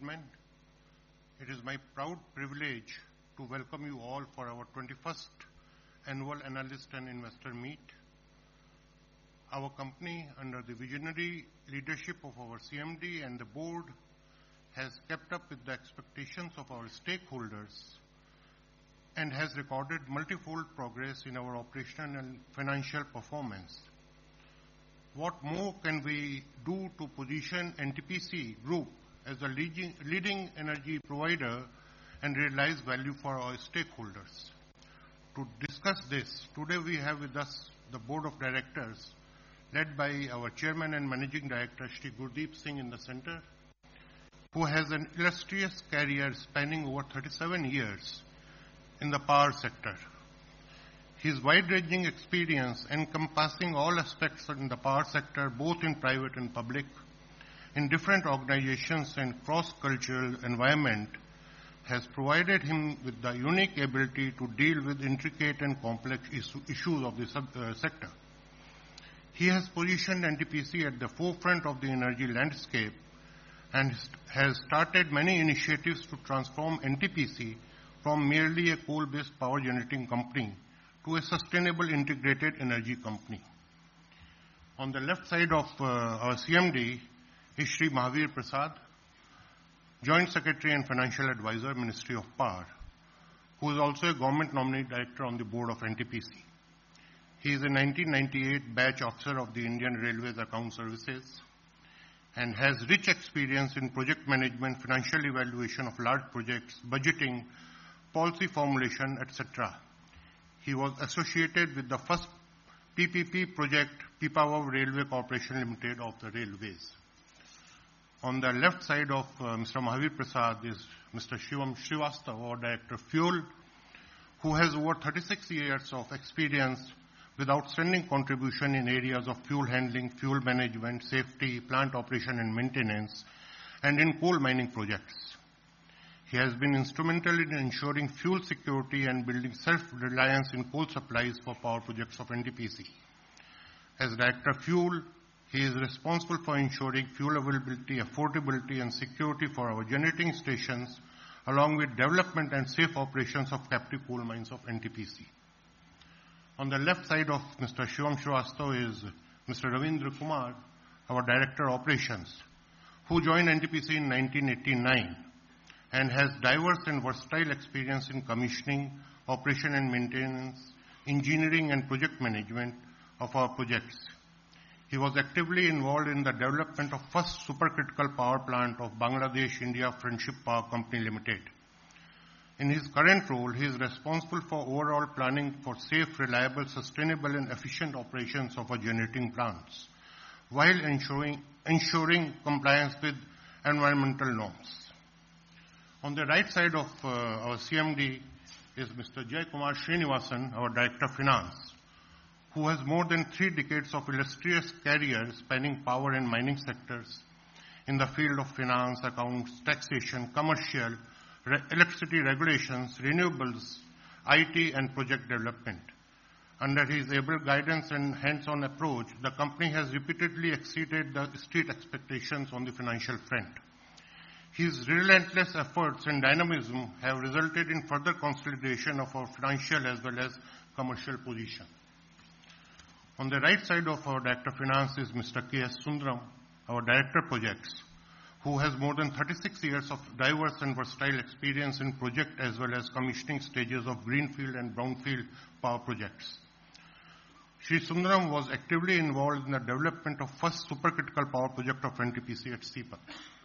gentlemen, it is my proud privilege to welcome you all for our 21st Annual Analyst and Investor Meet. Our company, under the visionary leadership of our CMD and the board, has kept up with the expectations of our stakeholders and has recorded multifold progress in our operational and financial performance. What more can we do to position NTPC Group as a leading energy provider and realize value for our stakeholders? To discuss this, today we have with us the Board of Directors, led by our Chairman and Managing Director, Shri Gurdeep Singh in the center, who has an illustrious career spanning over 37 years in the power sector. His wide-ranging experience encompassing all aspects in the power sector, both in private and public, in different organizations and cross-cultural environment, has provided him with the unique ability to deal with intricate and complex issues of the sector. He has positioned NTPC at the forefront of the energy landscape and has started many initiatives to transform NTPC from merely a coal-based power generating company to a sustainable integrated energy company. On the left side of our CMD is Shri Mahavir Prasad, Joint Secretary and Financial Advisor, Ministry of Power, who is also a government nominee director on the board of NTPC. He is a 1998 batch officer of the Indian Railways Account Services and has rich experience in project management, financial evaluation of large projects, budgeting, policy formulation, etc. He was associated with the first PPP project, Pipavav Railway Corporation Limited of the Railways. On the left side of Mr. Mahavir Prasad is Mr. Shivam Srivastava, our Director of Fuel, who has over 36 years of experience with outstanding contribution in areas of fuel handling, fuel management, safety, plant operation and maintenance, and in coal mining projects. He has been instrumental in ensuring fuel security and building self-reliance in coal supplies for power projects of NTPC. As Director of Fuel, he is responsible for ensuring fuel availability, affordability, and security for our generating stations, along with development and safe operations of captive coal mines of NTPC. On the left side of Mr. Shivam Srivastava is Mr. Ravindra Kumar, our Director of Operations, who joined NTPC in 1989 and has diverse and versatile experience in commissioning, operation and maintenance, engineering and project management of our projects. He was actively involved in the development of first supercritical power plant of Bangladesh India Friendship Power Company Limited. In his current role, he is responsible for overall planning for safe, reliable, sustainable and efficient operations of our generating plants, while ensuring compliance with environmental norms. On the right side of our CMD is Mr. Jay Kumar Srinivasan, our Director of Finance, who has more than 3 decades of illustrious career spanning power and mining sectors in the field of finance, accounts, taxation, commercial, electricity regulations, renewables, IT and project development. Under his able guidance and hands-on approach, the company has repeatedly exceeded the street expectations on the financial front. His relentless efforts and dynamism have resulted in further consolidation of our financial as well as commercial position. On the right side of our Director of Finance is Mr. K.S. Sundaram, our Director of Projects, who has more than 36 years of diverse and versatile experience in project as well as commissioning stages of greenfield and brownfield power projects. Shri Sundaram was actively involved in the development of first supercritical power project of NTPC at Sipat.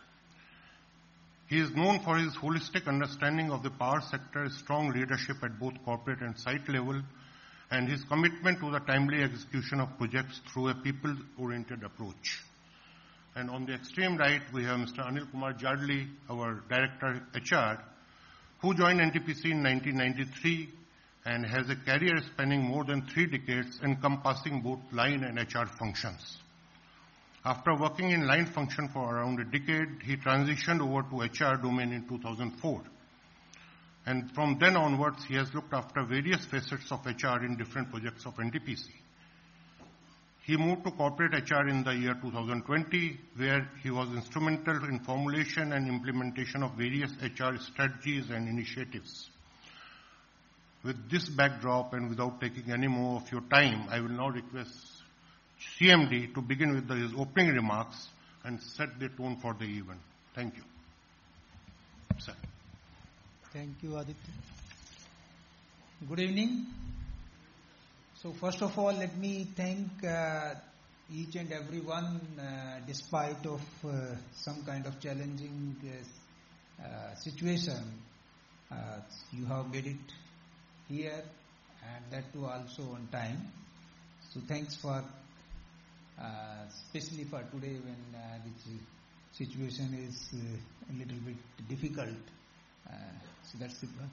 He is known for his holistic understanding of the power sector, strong leadership at both corporate and site level, and his commitment to the timely execution of projects through a people-oriented approach. And on the extreme right, we have Mr. Anil Kumar Jadli, our Director HR, who joined NTPC in 1993 and has a career spanning more than 3 decades encompassing both line and HR functions. After working in line function for around a decade, he transitioned over to HR domain in 2004. And from then onwards, he has looked after various facets of HR in different projects of NTPC. He moved to corporate HR in the year 2020, where he was instrumental in formulation and implementation of various HR strategies and initiatives. With this backdrop and without taking any more of your time, I will now request CMD to begin with his opening remarks and set the tone for the event. Thank you. Sir. Thank you, Aditya. Good evening. So first of all, let me thank each and everyone, despite of some kind of challenging situation, you have made it here, and that too also on time. So thanks for, especially for today when the situation is a little bit difficult. So that's the one.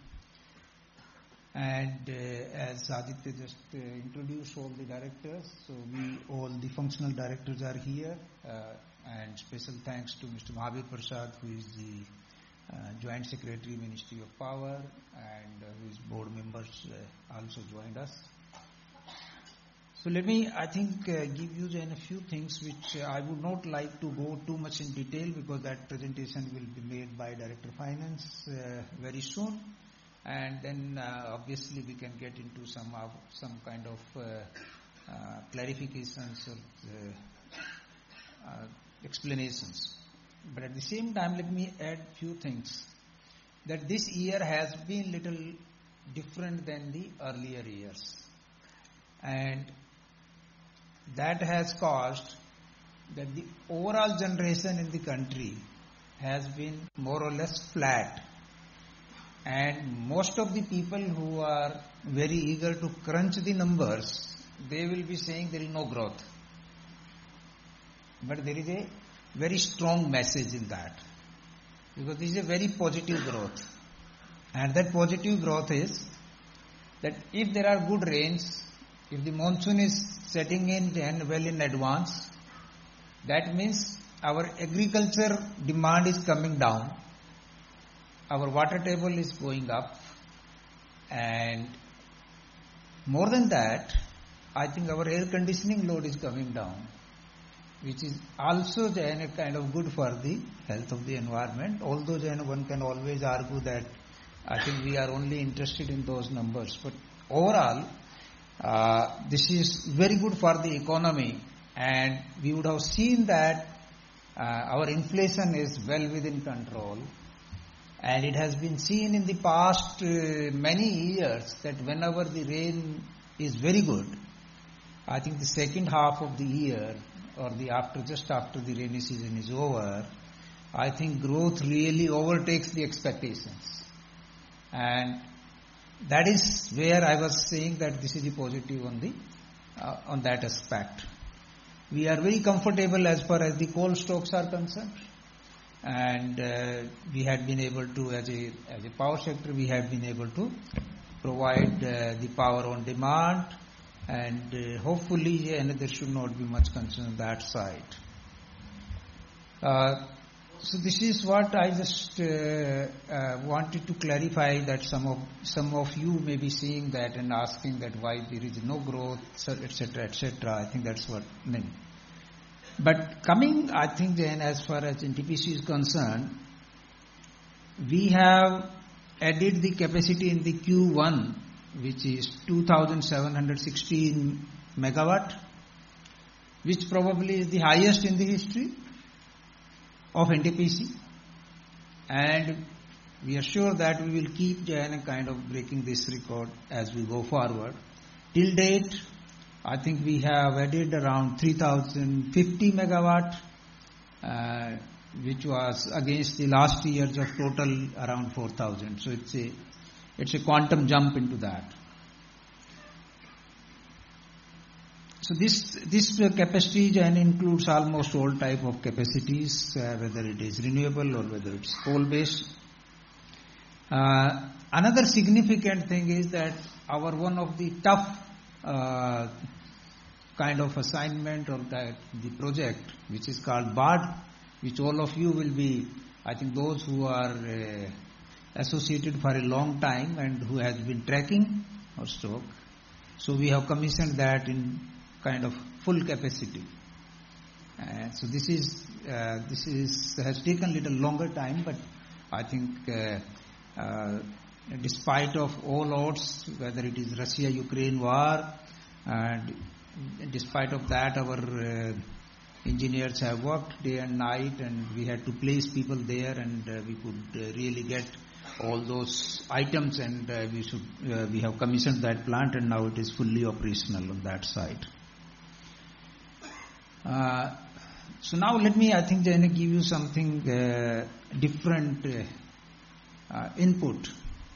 And as Aditya just introduced all the directors, so all the functional directors are here, and special thanks to Mr. Mahavir Prasad, who is the Joint Secretary, Ministry of Power, and whose board members also joined us. So let me, I think, give you then a few things which I would not like to go too much in detail, because that presentation will be made by Director of Finance very soon. And then obviously we can get into some kind of clarifications or explanations. But at the same time, let me add few things. That this year has been little different than the earlier years, and that has caused that the overall generation in the country has been more or less flat. And most of the people who are very eager to crunch the numbers, they will be saying there is no growth. But there is a very strong message in that, because this is a very positive growth. And that positive growth is that if there are good rains, if the monsoon is setting in and well in advance, that means our agriculture demand is coming down. Our water table is going up, and more than that, I think our air conditioning load is coming down, which is also then kind of good for the health of the environment. Although then one can always argue that I think we are only interested in those numbers, but overall, this is very good for the economy, and we would have seen that our inflation is well within control. And it has been seen in the past many years that whenever the rain is very good, I think the second half of the year, or just after the rainy season is over, I think growth really overtakes the expectations. And that is where I was saying that this is the positive on that aspect. We are very comfortable as far as the coal stocks are concerned. And we had been able to, as a power sector, we had been able to provide the power on demand, and hopefully there should not be much concern on that side. So this is what I just wanted to clarify, that some of you may be seeing that and asking that why there is no growth, etc., etc. I think that's what I mean. But coming, I think then, as far as NTPC is concerned, we have added the capacity in the Q1, which is 2,716 megawatt, which probably is the highest in the history of NTPC. And we are sure that we will keep kind of breaking this record as we go forward. Till date, I think we have added around 3,050 megawatt, which was against the last year's of total around 4,000. So it's a quantum jump into that. So this capacity then includes almost all type of capacities, whether it is renewable or whether it's coal-based. Another significant thing is that our one of the tough kind of assignment or the project, which is called BARD, which all of you will be, I think those who are associated for a long time and who has been tracking our stock. So we have commissioned that in kind of full capacity. So this has taken a little longer time, but I think despite of all odds, whether it is Russia-Ukraine war, and despite of that, our engineers have worked day and night, and we had to place people there, and we could really get all those items, and we have commissioned that plant, and now it is fully operational on that side. So now let me, I think, Jayana, give you something different input.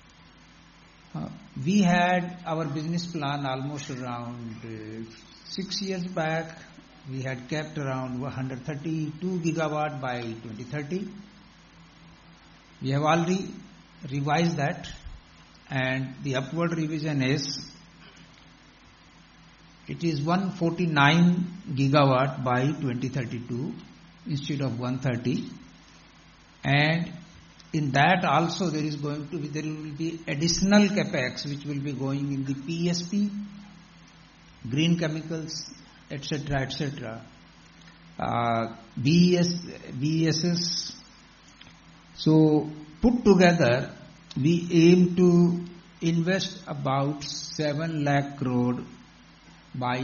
We had our business plan almost around 6 years back. We had kept around 132 gigawatt by 2030. We have already revised that, and the upward revision is, it is 149 gigawatt by 2032 instead of 130. And in that also there will be additional capex which will be going in the PSP, green chemicals, etc., etc. BESS. So put together, we aim to invest about 7 lakh crore by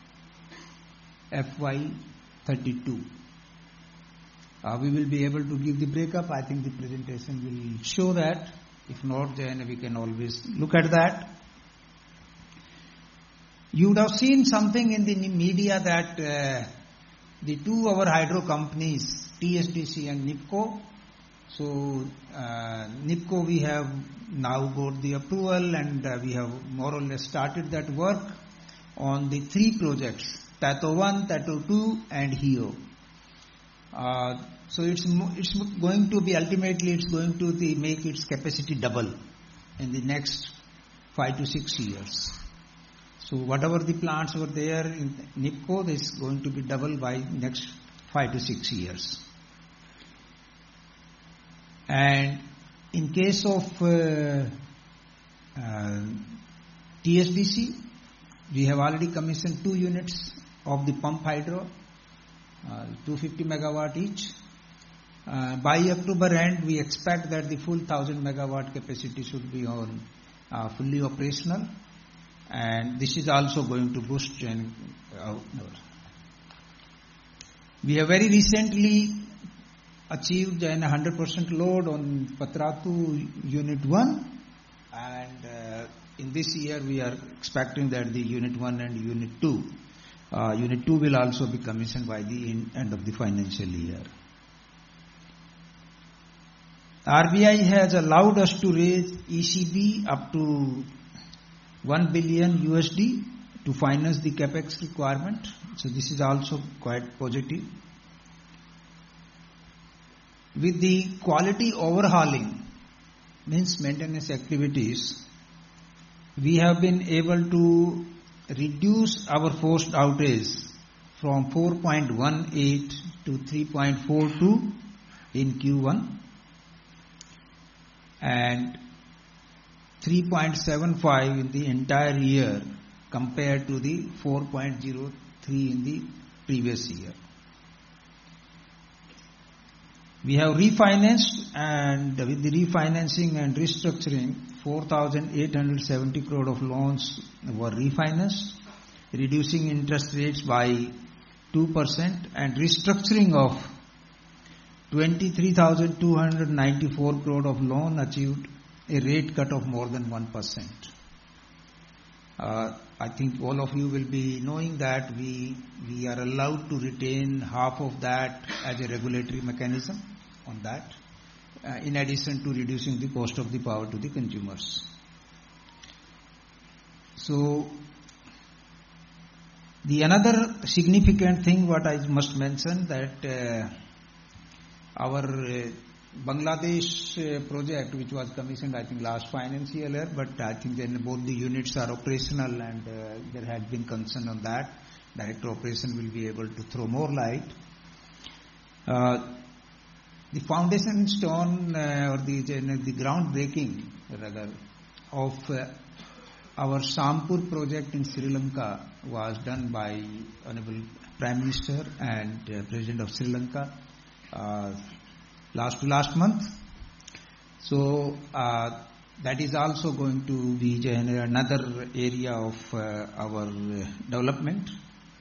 FY32. We will be able to give the breakup. I think the presentation will show that. If not, then we can always look at that. You would have seen something in the media that the two our hydro companies, TSDC and NIPCO. So NIPCO, we have now got the approval, and we have more or less started that work on the 3 projects, Tato 1, Tato 2 and Hio. So it's going to be, ultimately it's going to make its capacity double in the next 5 to 6 years. So whatever the plants were there in NIPCO, this is going to be double by next 5 to 6 years. And in case of TSDC, we have already commissioned 2 units of the pump hydro, 250 megawatt each. By October end, we expect that the full 1000 megawatt capacity should be on fully operational, and this is also going to boost. We have very recently achieved 100% load on Patratu Unit 1, and in this year we are expecting that the Unit 1 and Unit 2 will also be commissioned by the end of the financial year. RBI has allowed us to raise ECB up to $1 billion USD to finance the capex requirement. So this is also quite positive. With the quality overhauling, means maintenance activities, we have been able to reduce our forced outage from 4.18 to 3.42 in Q1 and 3.75 in the entire year compared to the 4.03 in the previous year. We have refinanced, and with the refinancing and restructuring, 4,870 crore of loans were refinanced, reducing interest rates by 2%, and restructuring of 23,294 crore of loan achieved a rate cut of more than 1%. I think all of you will be knowing that we are allowed to retain half of that as a regulatory mechanism on that, in addition to reducing the cost of the power to the consumers. So the another significant thing what I must mention, that our Bangladesh project, which was commissioned I think last financial year, but I think then both the units are operational, and there had been concern on that. Director Operation will be able to throw more light. The foundation stone or the groundbreaking rather of our Sampur project in Sri Lanka was done by Honorable Prime Minister and President of Sri Lanka last month. So that is also going to be another area of our development.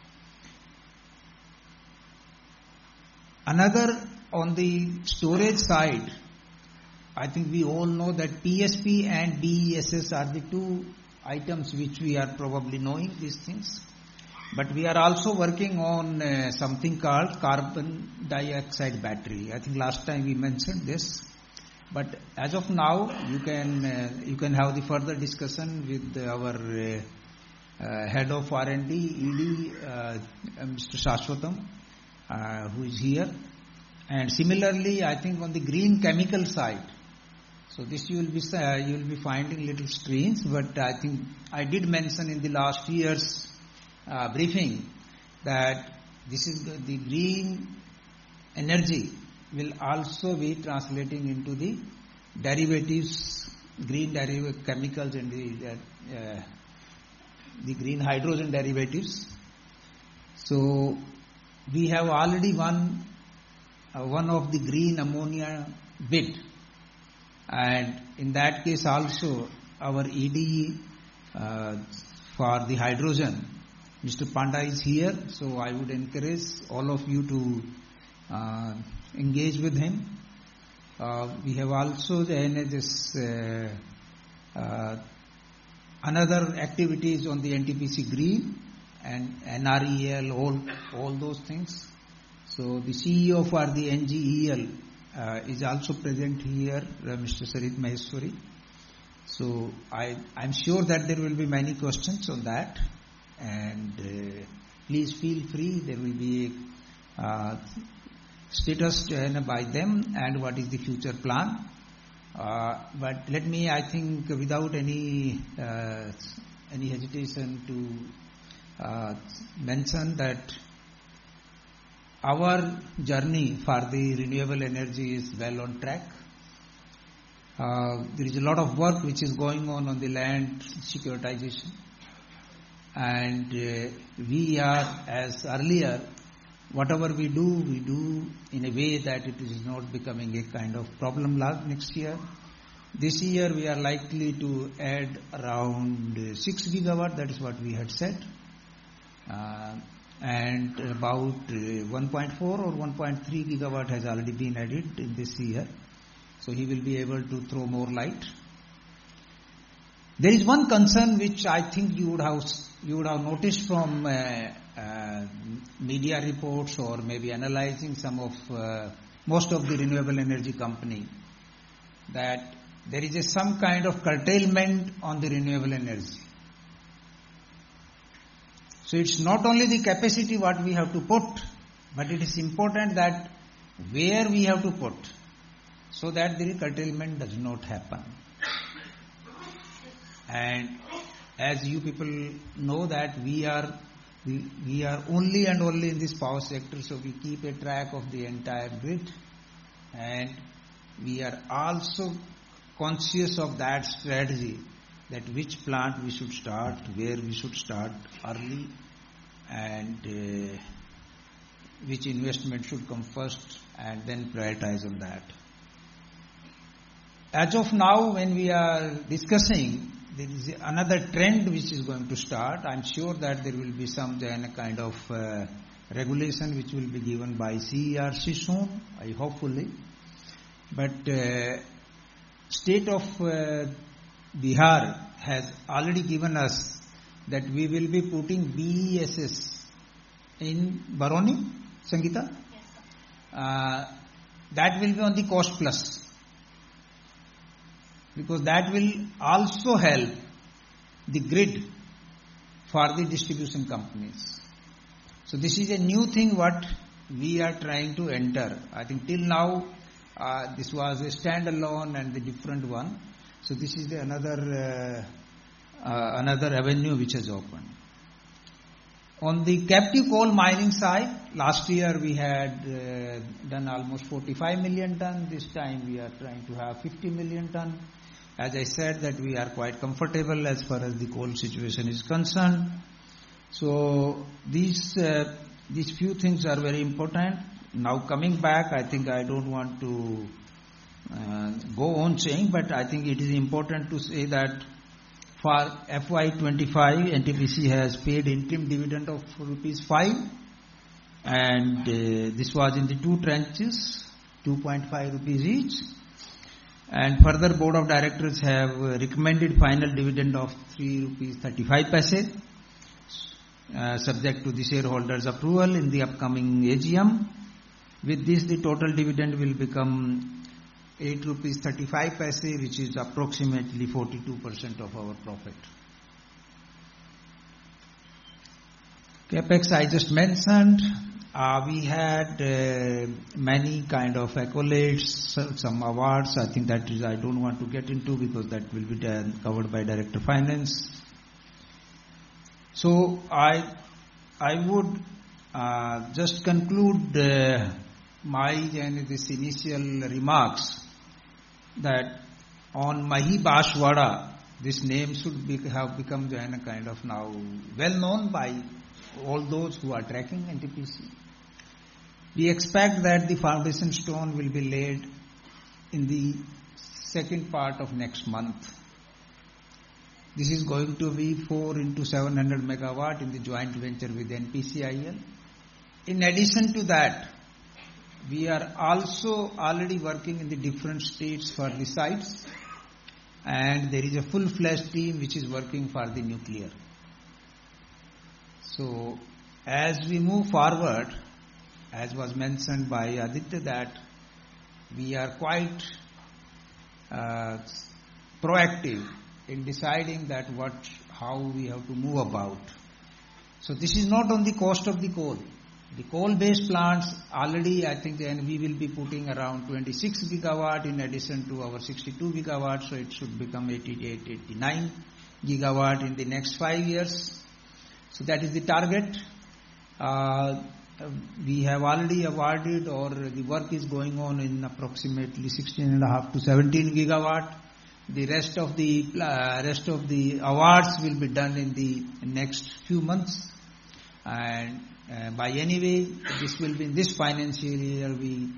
Another, on the storage side, I think we all know that PSP and BESS are the two items which we are probably knowing these things. But we are also working on something called carbon dioxide battery. I think last time we mentioned this. But as of now, you can have the further discussion with our head of R&D, ED, Mr. Shashwatam, who is here. And similarly, I think on the green chemical side, so this you will be finding little strange, but I think I did mention in the last year's briefing that this is the green energy will also be translating into the derivatives, green derivative chemicals and the green hydrogen derivatives. So we have already won one of the green ammonia bid, and in that case also our ED for the hydrogen, Mr. Panda is here, so I would encourage all of you to engage with him. We have also this another activities on the NTPC Green and NREL, all those things. So the CEO for the NGEL is also present here, Mr. Sarit Maheshwari. So I'm sure that there will be many questions on that, and please feel free. There will be status by them and what is the future plan. But let me, I think, without any hesitation, to mention that our journey for the renewable energy is well on track. There is a lot of work which is going on the land securitization, and we are, as earlier, whatever we do in a way that it is not becoming a kind of problem next year. This year we are likely to add around 6 gigawatt, that is what we had said, and about 1.4 or 1.3 gigawatt has already been added in this year. So he will be able to throw more light. There is one concern which I think you would have noticed from media reports or maybe analyzing most of the renewable energy company, that there is some kind of curtailment on the renewable energy. So it's not only the capacity what we have to put, but it is important that where we have to put, so that the curtailment does not happen. And as you people know that we are only and only in this power sector, so we keep a track of the entire grid, and we are also conscious of that strategy, that which plant we should start, where we should start early, and which investment should come first, and then prioritize on that. As of now, when we are discussing, there is another trend which is going to start. I'm sure that there will be some kind of regulation which will be given by CERC soon, hopefully. But state of Bihar has already given us that we will be putting BESS in Baroni, Sangeeta? Yes, that will be on the cost plus, because that will also help the grid for the distribution companies. So this is a new thing what we are trying to enter. I think till now this was a standalone and the different one. So this is another avenue which has opened. On the captive coal mining side, last year we had done almost 45 million ton. This time we are trying to have 50 million ton. as I said, that we are quite comfortable as far as the coal situation is concerned. So these few things are very important. Now coming back, I think I don't want to go on saying, but I think it is important to say that for FY25, NTPC has paid interim dividend of rupees 5, and this was in the two tranches, 2.5 rupees each. And further, Board of Directors have recommended final dividend of 3 rupees 35 paise, subject to the shareholders' approval in the upcoming AGM. With this, the total dividend will become 8 rupees 35 paise, which is approximately 42% of our profit. Capex I just mentioned. We had many kind of accolades, some awards. I think that is I don't want to get into because that will be covered by Director Finance. So I would just conclude my and this initial remarks that on Mahi Bashwada, this name should have become a kind of now well known by all those who are tracking NTPC. We expect that the foundation stone will be laid in the second part of next month. This is going to be 4 into 700 megawatt in the joint venture with NPCIL. In addition to that, we are also already working in the different states for the sites, and there is a full-fledged team which is working for the nuclear. So, as we move forward, as was mentioned by Aditya, that we are quite proactive in deciding that how we have to move about. So this is not on the cost of the coal. The coal-based plants already, I think, then we will be putting around 26 gigawatt in addition to our 62 gigawatt, so it should become 88, 89 gigawatt in the next 5 years. So that is the target. We have already awarded, or the work is going on in approximately 16.5 to 17 gigawatt. The rest of the awards will be done in the next few months, and by anyway, this will be in this financial year. We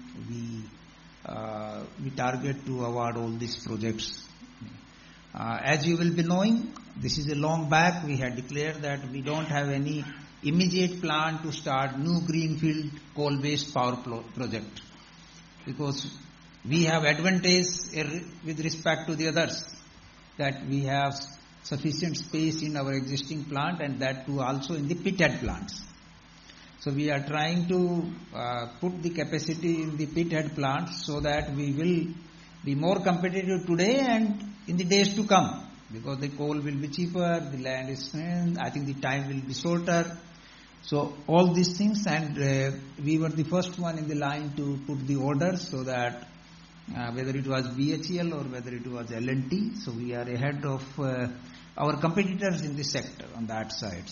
target to award all these projects. As you will be knowing, this is a long back. We had declared that we don't have any immediate plan to start new greenfield coal-based power project, because we have advantage with respect to the others, that we have sufficient space in our existing plant, and that too also in the pithead plants. So we are trying to put the capacity in the pithead plants so that we will be more competitive today and in the days to come, because the coal will be cheaper, the land is, I think the time will be shorter. So all these things, and we were the first one in the line to put the orders, so that whether it was BHEL or whether it was L&T, so we are ahead of our competitors in this sector on that side.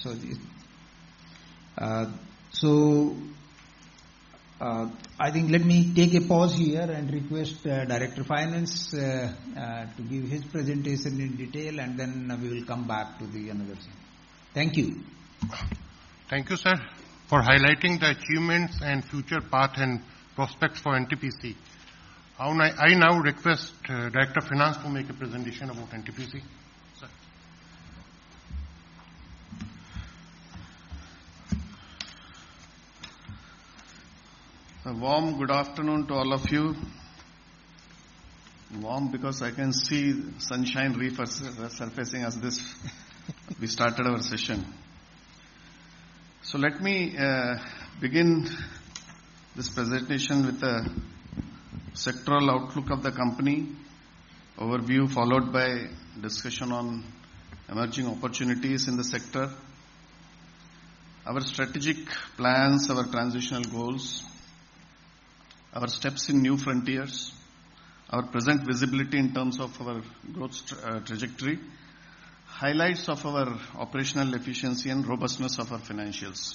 So I think let me take a pause here and request Director Finance to give his presentation in detail, and then we will come back to the another thing. Thank you. Thank you, sir, for highlighting the achievements and future path and prospects for NTPC. I now request Director of Finance to make a presentation about NTPC. Sir. A warm good afternoon to all of you. Warm because I can see sunshine resurfacing as we started our session. So let me begin this presentation with a sectoral outlook of the company, overview followed by discussion on emerging opportunities in the sector, our strategic plans, our transitional goals, our steps in new frontiers, our present visibility in terms of our growth trajectory, highlights of our operational efficiency and robustness of our financials.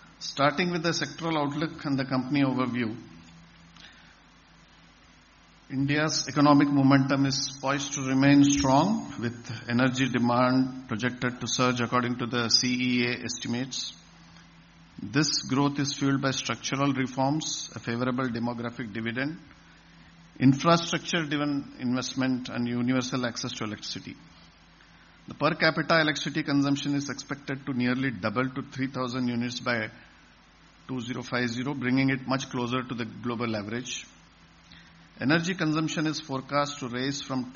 Starting with the sectoral outlook and the company overview. India's economic momentum is poised to remain strong, with energy demand projected to surge according to the CEA estimates. This growth is fueled by structural reforms, a favorable demographic dividend, infrastructure-driven investment, and universal access to electricity. The per capita electricity consumption is expected to nearly double to 3,000 units by 2050, bringing it much closer to the global average. Energy consumption is forecast to rise from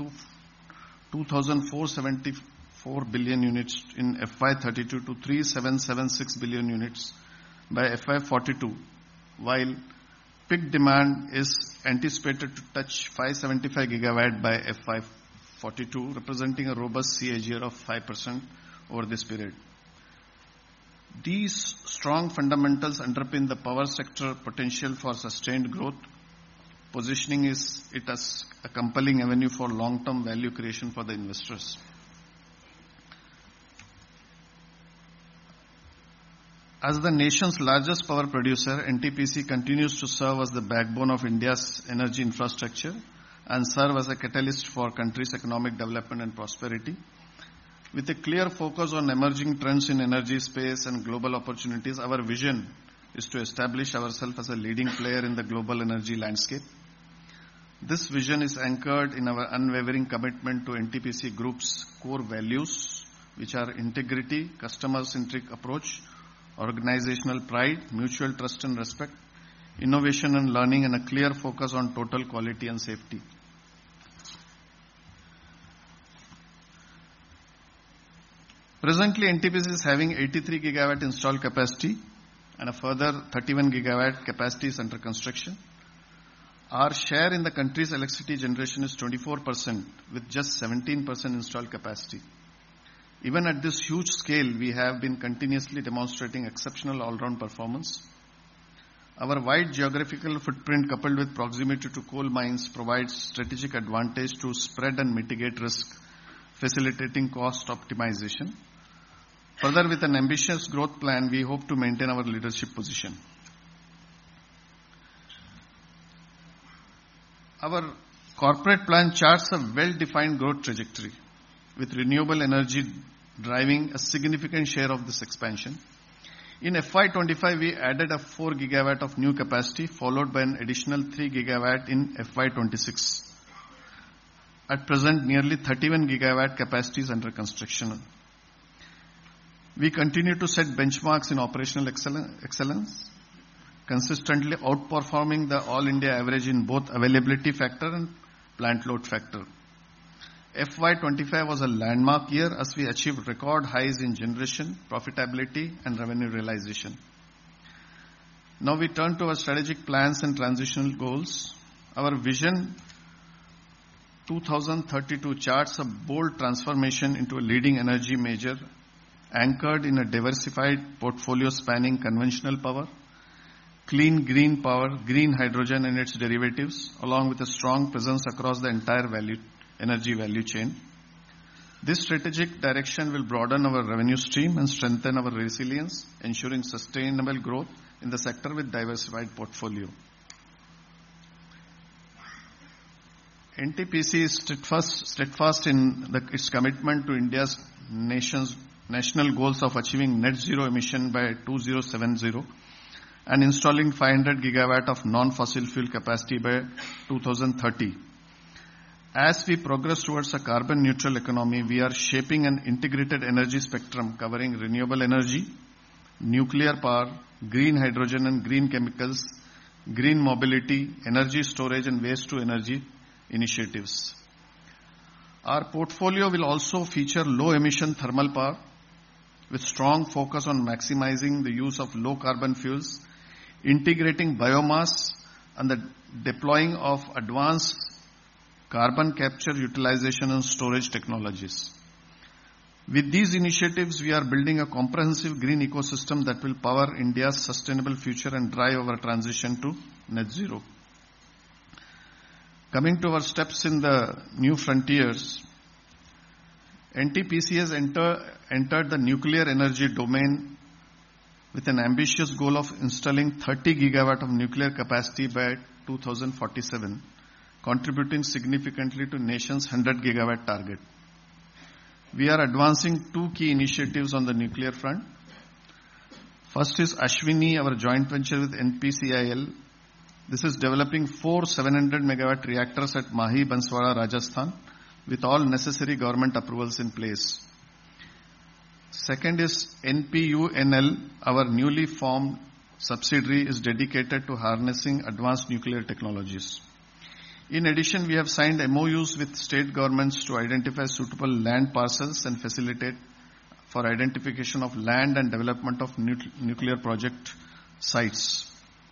2,474 billion units in FY32 to 3,776 billion units by FY42, while peak demand is anticipated to touch 575 gigawatt by FY42, representing a robust CAGR of 5% over this period. These strong fundamentals underpin the power sector potential for sustained growth, positioning it as a compelling avenue for long-term value creation for the investors. As the nation's largest power producer, NTPC continues to serve as the backbone of India's energy infrastructure and serve as a catalyst for country's economic development and prosperity. With a clear focus on emerging trends in energy space and global opportunities, our vision is to establish ourselves as a leading player in the global energy landscape. This vision is anchored in our unwavering commitment to NTPC Group's core values, which are integrity, customer-centric approach, organizational pride, mutual trust and respect, innovation and learning, and a clear focus on total quality and safety. Presently, NTPC is having 83 gigawatt installed capacity and a further 31 gigawatt capacity is under construction. Our share in the country's electricity generation is 24%, with just 17% installed capacity. Even at this huge scale, we have been continuously demonstrating exceptional all-round performance. Our wide geographical footprint, coupled with proximity to coal mines, provides strategic advantage to spread and mitigate risk, facilitating cost optimization. Further, with an ambitious growth plan, we hope to maintain our leadership position. Our corporate plan charts a well-defined growth trajectory, with renewable energy driving a significant share of this expansion. In FY25, we added a 4 gigawatt of new capacity, followed by an additional 3 gigawatt in FY26. At present, nearly 31 gigawatt capacity is under construction. We continue to set benchmarks in operational excellence, consistently outperforming the All India average in both availability factor and plant load factor. FY25 was a landmark year as we achieved record highs in generation, profitability, and revenue realization. Now we turn to our strategic plans and transitional goals. Our vision 2032 charts a bold transformation into a leading energy major, anchored in a diversified portfolio spanning conventional power, clean green power, green hydrogen and its derivatives, along with a strong presence across the entire energy value chain. This strategic direction will broaden our revenue stream and strengthen our resilience, ensuring sustainable growth in the sector with diversified portfolio. NTPC is steadfast in its commitment to India's national goals of achieving net zero emission by 2070 and installing 500 gigawatt of non-fossil fuel capacity by 2030. As we progress towards a carbon neutral economy, we are shaping an integrated energy spectrum covering renewable energy, nuclear power, green hydrogen and green chemicals, green mobility, energy storage and waste to energy initiatives. Our portfolio will also feature low emission thermal power with strong focus on maximizing the use of low carbon fuels, integrating biomass and the deploying of advanced carbon capture, utilization and storage technologies. With these initiatives, we are building a comprehensive green ecosystem that will power India's sustainable future and drive our transition to net zero. Coming to our steps in the new frontiers, NTPC has entered the nuclear energy domain with an ambitious goal of installing 30 gigawatt of nuclear capacity by 2047, contributing significantly to nation's 100 gigawatt target. We are advancing two key initiatives on the nuclear front. First is Ashwini, our joint venture with NPCIL. This is developing 4 700 megawatt reactors at Mahi, Banswara, Rajasthan, with all necessary government approvals in place. Second is NPUNL, our newly formed subsidiary, is dedicated to harnessing advanced nuclear technologies. In addition, we have signed MOUs with state governments to identify suitable land parcels and facilitate for identification of land and development of nuclear project sites.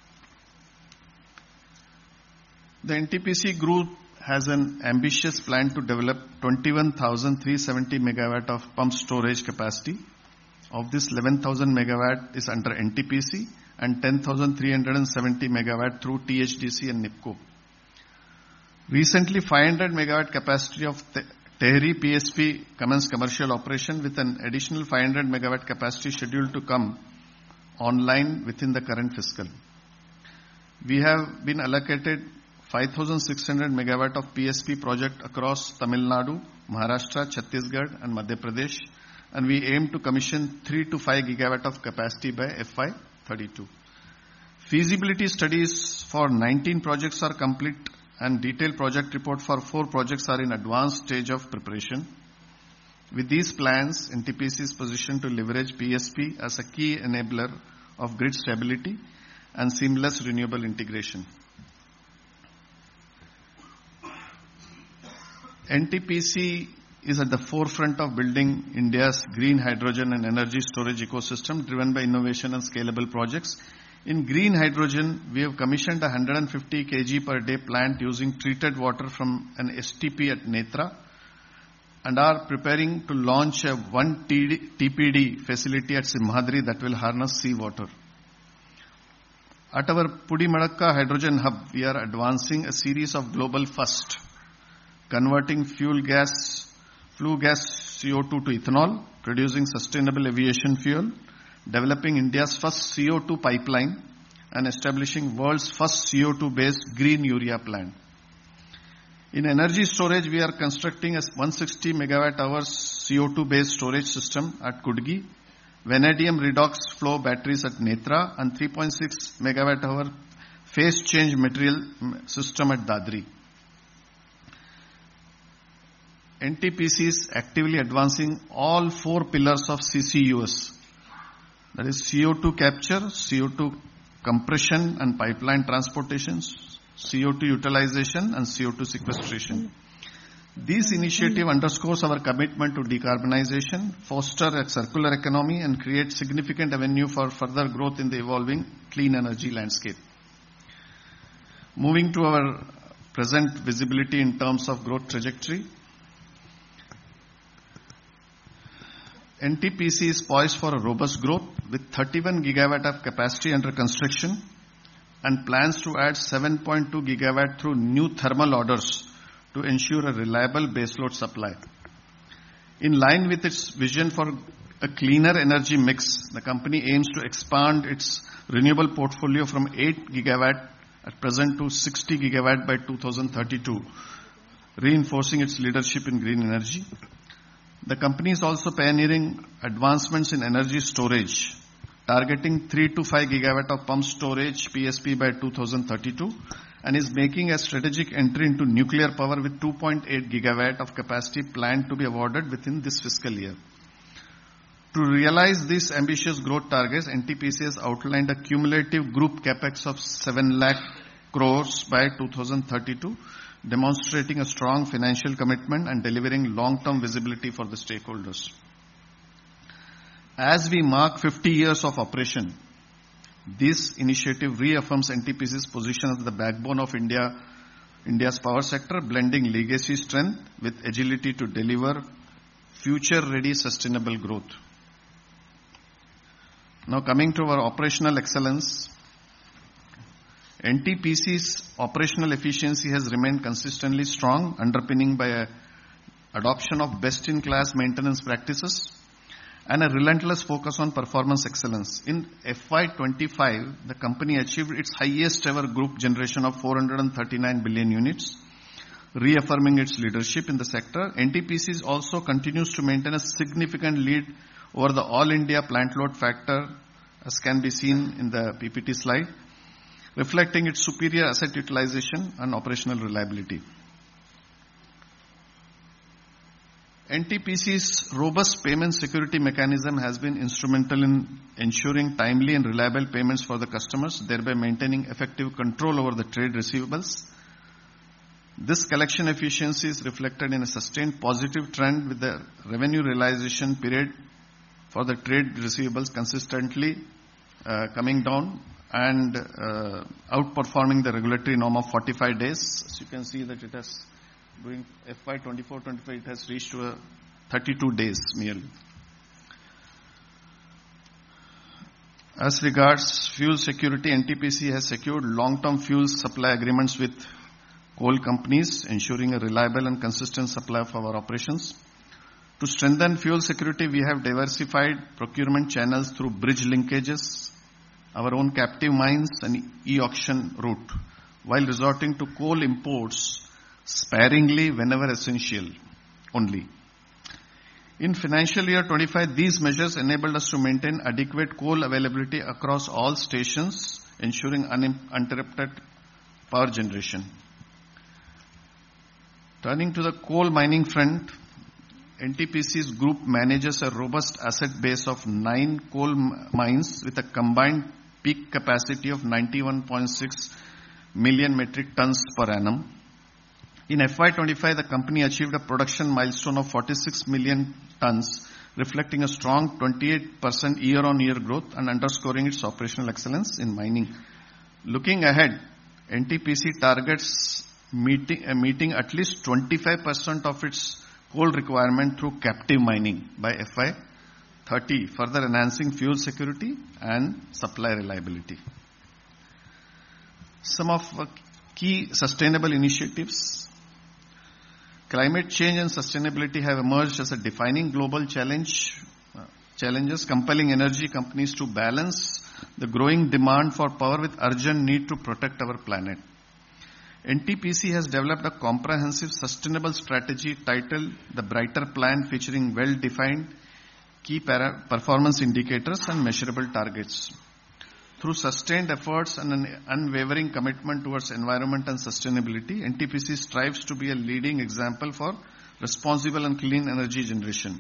The NTPC Group has an ambitious plan to develop 21,370 megawatt of pump storage capacity. Of this, 11,000 megawatt is under NTPC and 10,370 megawatt through THDC and NIPCO. Recently, 500 megawatt capacity of Tehri PSP commenced commercial operation with an additional 500 megawatt capacity scheduled to come online within the current fiscal. We have been allocated 5,600 megawatt of PSP project across Tamil Nadu, Maharashtra, Chhattisgarh and Madhya Pradesh, and we aim to commission 3 to 5 gigawatt of capacity by FY32. Feasibility studies for 19 projects are complete and detailed project report for 4 projects are in advanced stage of preparation. With these plans, NTPC is positioned to leverage PSP as a key enabler of grid stability and seamless renewable integration. NTPC is at the forefront of building India's green hydrogen and energy storage ecosystem driven by innovation and scalable projects. In green hydrogen, we have commissioned a 150 kg per day plant using treated water from an STP at Netra and are preparing to launch a 1 TPD facility at Simhadri that will harness seawater. At our Pudimadakka Hydrogen Hub, we are advancing a series of global firsts, converting flue gas CO2 to ethanol, producing sustainable aviation fuel, developing India's first CO2 pipeline, and establishing world's first CO2-based green urea plant. In energy storage, we are constructing a 160 megawatt hours CO2-based storage system at Kudgi, vanadium redox flow batteries at Netra, and 3.6 megawatt hour phase change material system at Dadri. NTPC is actively advancing all 4 pillars of CCUS, that is CO2 capture, CO2 compression and pipeline transportation, CO2 utilization and CO2 sequestration. This initiative underscores our commitment to decarbonization, foster a circular economy and create significant avenue for further growth in the evolving clean energy landscape. Moving to our present visibility in terms of growth trajectory, NTPC is poised for a robust growth with 31 gigawatt of capacity under construction and plans to add 7.2 gigawatt through new thermal orders to ensure a reliable baseload supply. In line with its vision for a cleaner energy mix, the company aims to expand its renewable portfolio from 8 gigawatt at present to 60 gigawatt by 2032, reinforcing its leadership in green energy. The company is also pioneering advancements in energy storage, targeting 3 to 5 gigawatt of pump storage PSP by 2032, and is making a strategic entry into nuclear power with 2.8 gigawatt of capacity planned to be awarded within this fiscal year. To realize these ambitious growth targets, NTPC has outlined a cumulative group capex of 7 lakh crores by 2032, demonstrating a strong financial commitment and delivering long-term visibility for the stakeholders. As we mark 50 years of operation, this initiative reaffirms NTPC's position as the backbone of India's power sector, blending legacy strength with agility to deliver future-ready sustainable growth. Now coming to our operational excellence, NTPC's operational efficiency has remained consistently strong, underpinning by an adoption of best-in-class maintenance practices and a relentless focus on performance excellence. In FY25, the company achieved its highest ever group generation of 439 billion units, reaffirming its leadership in the sector. NTPC also continues to maintain a significant lead over the All India plant load factor, as can be seen in the PPT slide, reflecting its superior asset utilization and operational reliability. NTPC's robust payment security mechanism has been instrumental in ensuring timely and reliable payments for the customers, thereby maintaining effective control over the trade receivables. This collection efficiency is reflected in a sustained positive trend, with the revenue realization period for the trade receivables consistently coming down and outperforming the regulatory norm of 45 days. As you can see that it has, during FY 24-25, it has reached to 32 days merely. As regards fuel security, NTPC has secured long-term fuel supply agreements with coal companies, ensuring a reliable and consistent supply of our operations. To strengthen fuel security, we have diversified procurement channels through bridge linkages, our own captive mines, and e-auction route, while resorting to coal imports sparingly whenever essential only. In financial year 25, these measures enabled us to maintain adequate coal availability across all stations, ensuring uninterrupted power generation. Turning to the coal mining front, NTPC's group manages a robust asset base of 9 coal mines with a combined peak capacity of 91.6 million metric tons per annum. In FY25, the company achieved a production milestone of 46 million tons, reflecting a strong 28% year-on-year growth and underscoring its operational excellence in mining. Looking ahead, NTPC targets meeting at least 25% of its coal requirement through captive mining by FY30, further enhancing fuel security and supply reliability. Some of key sustainable initiatives. Climate change and sustainability have emerged as a defining global challenges, compelling energy companies to balance the growing demand for power with urgent need to protect our planet. NTPC has developed a comprehensive sustainable strategy titled The Brighter Plan, featuring well-defined key performance indicators and measurable targets. Through sustained efforts and an unwavering commitment towards environment and sustainability, NTPC strives to be a leading example for responsible and clean energy generation.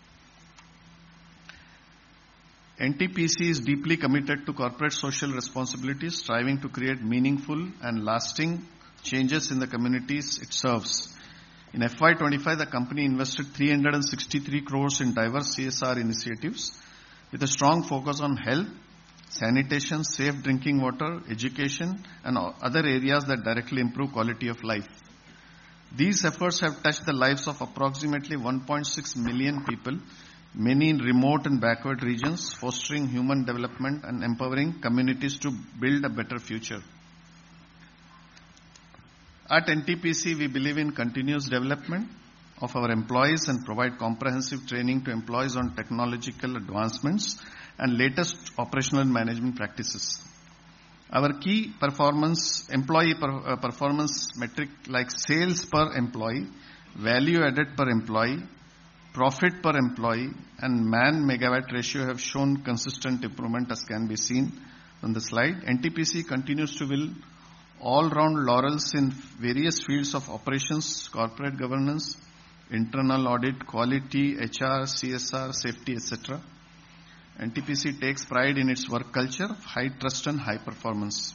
NTPC is deeply committed to corporate social responsibility, striving to create meaningful and lasting changes in the communities it serves. In FY25, the company invested 363 crores in diverse CSR initiatives with a strong focus on health, sanitation, safe drinking water, education, and other areas that directly improve quality of life. These efforts have touched the lives of approximately 1.6 million people, many in remote and backward regions, fostering human development and empowering communities to build a better future. At NTPC, we believe in continuous development of our employees and provide comprehensive training to employees on technological advancements and latest operational management practices. Our key employee performance metric like sales per employee, value added per employee, profit per employee, and man-megawatt ratio have shown consistent improvement, as can be seen on the slide. NTPC continues to build all-round laurels in various fields of operations, corporate governance, internal audit, quality, HR, CSR, safety, etc. NTPC takes pride in its work culture of high trust and high performance.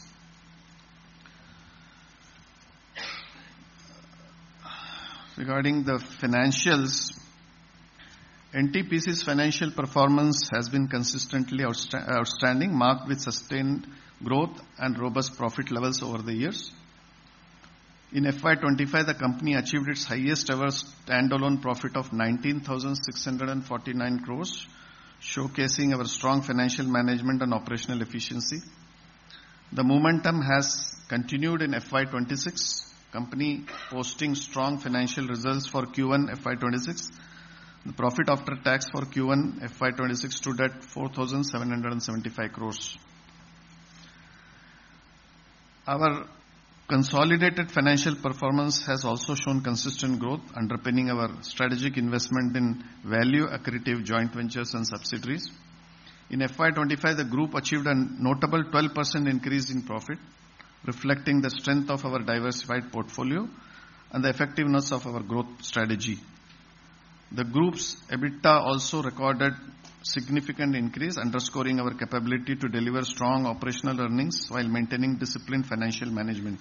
Regarding the financials, NTPC's financial performance has been consistently outstanding, marked with sustained growth and robust profit levels over the years. In FY25, the company achieved its highest ever standalone profit of 19,649 crores, showcasing our strong financial management and operational efficiency. The momentum has continued in FY26, company posting strong financial results for Q1 FY26. The profit after tax for Q1 FY26 stood at 4,775 crores. Our Consolidated financial performance has also shown consistent growth, underpinning our strategic investment in value-accretive joint ventures and subsidiaries. In FY25, the group achieved a notable 12% increase in profit, reflecting the strength of our diversified portfolio and the effectiveness of our growth strategy. The group's EBITDA also recorded significant increase, underscoring our capability to deliver strong operational earnings while maintaining disciplined financial management.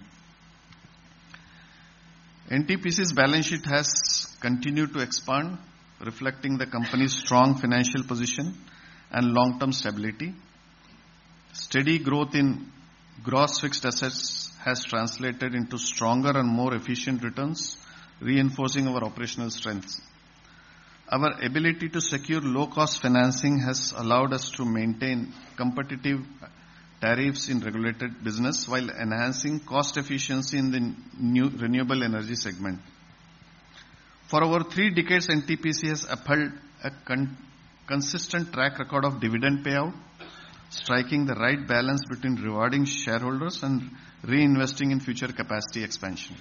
NTPC's balance sheet has continued to expand, reflecting the company's strong financial position and long-term stability. Steady growth in gross fixed assets has translated into stronger and more efficient returns, reinforcing our operational strengths. Our ability to secure low-cost financing has allowed us to maintain competitive tariffs in regulated business while enhancing cost efficiency in the new renewable energy segment. For over 3 decades, NTPC has upheld a consistent track record of dividend payout, striking the right balance between rewarding shareholders and reinvesting in future capacity expansion.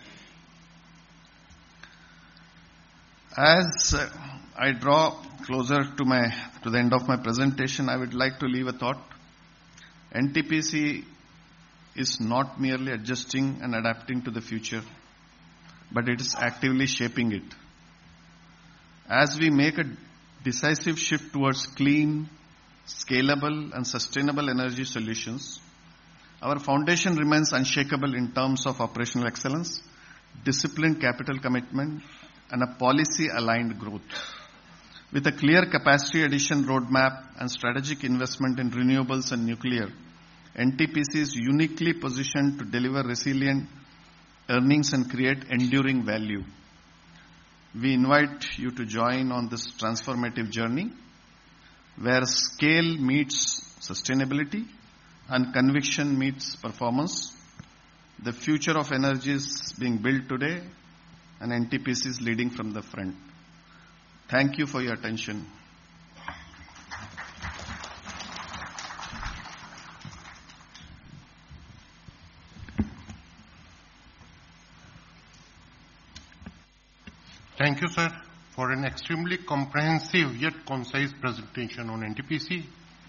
As I draw closer to the end of my presentation, I would like to leave a thought. NTPC is not merely adjusting and adapting to the future, but it is actively shaping it. As we make a decisive shift towards clean, scalable, and sustainable energy solutions, our foundation remains unshakable in terms of operational excellence, disciplined capital commitment, and a policy-aligned growth. With a clear capacity addition roadmap and strategic investment in renewables and nuclear, NTPC is uniquely positioned to deliver resilient earnings and create enduring value. We invite you to join on this transformative journey where scale meets sustainability and conviction meets performance. The future of energy is being built today, and NTPC is leading from the front. Thank you for your attention. Thank you, sir, for an extremely comprehensive yet concise presentation on NTPC.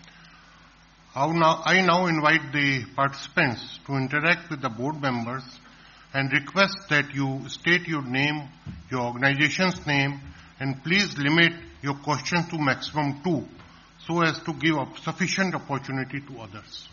I now invite the participants to interact with the board members and request that you state your name, your organization's name, and please limit your questions to maximum 2 so as to give sufficient opportunity to others.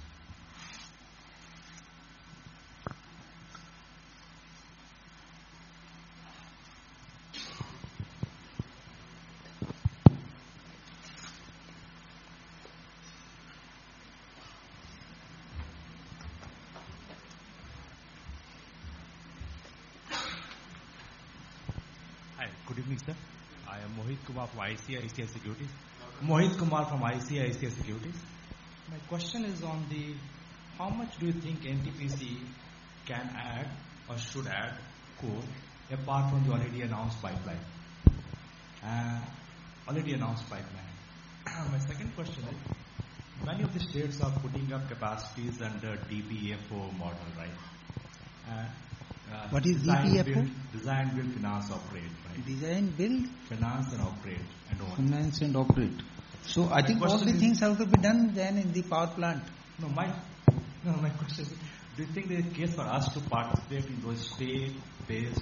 Hi, good evening, sir. I am Mohit Kumar from ICICI Securities. My question is on how much do you think NTPC can add or should add coal apart from the already announced pipeline? My second question is, many of the states are putting up capacities under DBFO model, right? What is DBFO? Design, build, finance, operate, right? Design, build, finance and operate and own. finance and operate. So I think all the things have to be done then in the power plant. My question is, do you think there is a case for us to participate in those state-based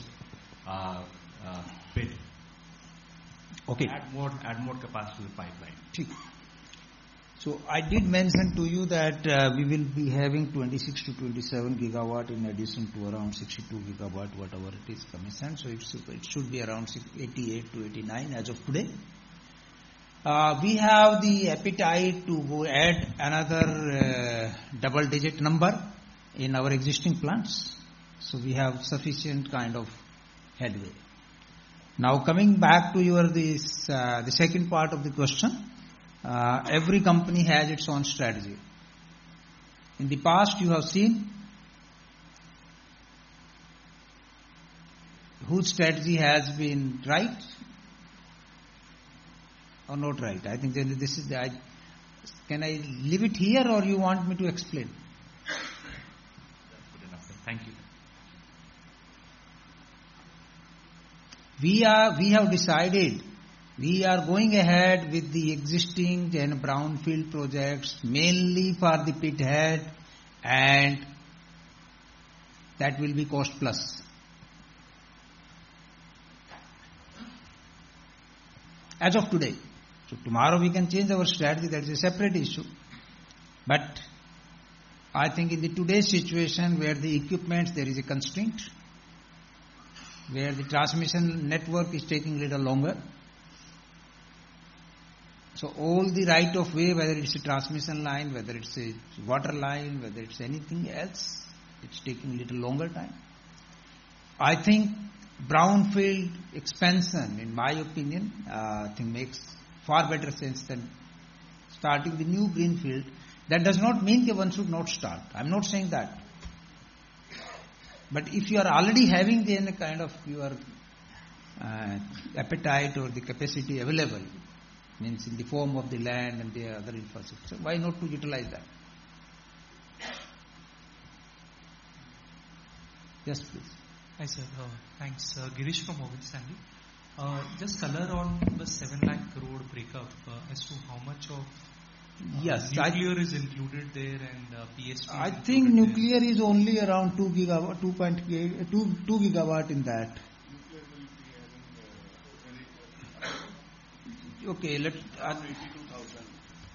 bid? Okay. Add more capacity to the pipeline. So I did mention to you that we will be having 26 to 27 gigawatt in addition to around 62 gigawatt, whatever it is commissioned. So it should be around 88 to 89 as of today. We have the appetite to go add another double-digit number in our existing plants. So we have sufficient kind of headway. Now coming back to the second part of the question. Every company has its own strategy. In the past, you have seen whose strategy has been right or not right. I think this is can I leave it here or you want me to explain? That's good enough, sir. Thank you. We have decided we are going ahead with the existing and brownfield projects mainly for the pit head, and that will be cost plus. As of today. So tomorrow we can change our strategy, that is a separate issue. But I think in the today's situation where the equipment, there is a constraint, where the transmission network is taking a little longer. So all the right of way, whether it's a transmission line, whether it's a water line, whether it's anything else, it's taking a little longer time. I think brownfield expansion, in my opinion, I think makes far better sense than starting the new greenfield. That does not mean that one should not start. I'm not saying that. But if you are already having the kind of your appetite or the capacity available, means in the form of the land and the other infrastructure, why not to utilize that? Yes, please. Hi, sir. Thanks. Girish from Morgan Stanley. Just color on the 7 lakh crore breakup as to how much of nuclear is included there and PSP. I think nuclear is only around 2 gigawatt, 2 gigawatt in that. Okay, let's. 82,000.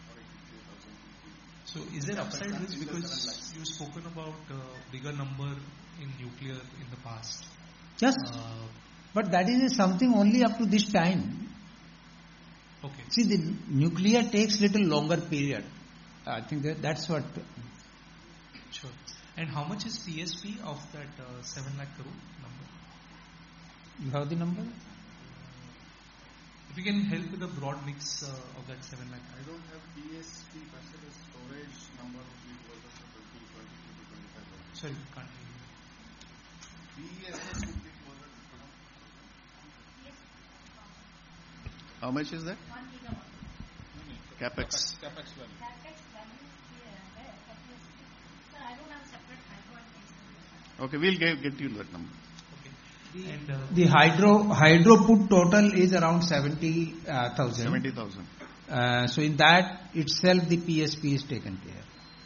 So is there upside risk because you've spoken about bigger number in nuclear in the past? Yes, but that is something only up to this time. Okay. See, the nuclear takes little longer period. I think that's what. Sure. And how much is PSP of that 7 lakh crore number? You have the number? If you can help with the broad mix of that 7 lakh. I don't have PSP percentage storage number of the workers for 20 to 25. Sorry, can't hear you. PSS would be closer to. How much is that? 1 gigawatt. Capex. Capex value is there, sir, I don't have separate hydro and. Okay, we'll get you that number. Okay. And The hydro put total is around 70,000. 70,000. So in that itself the PSP is taken care.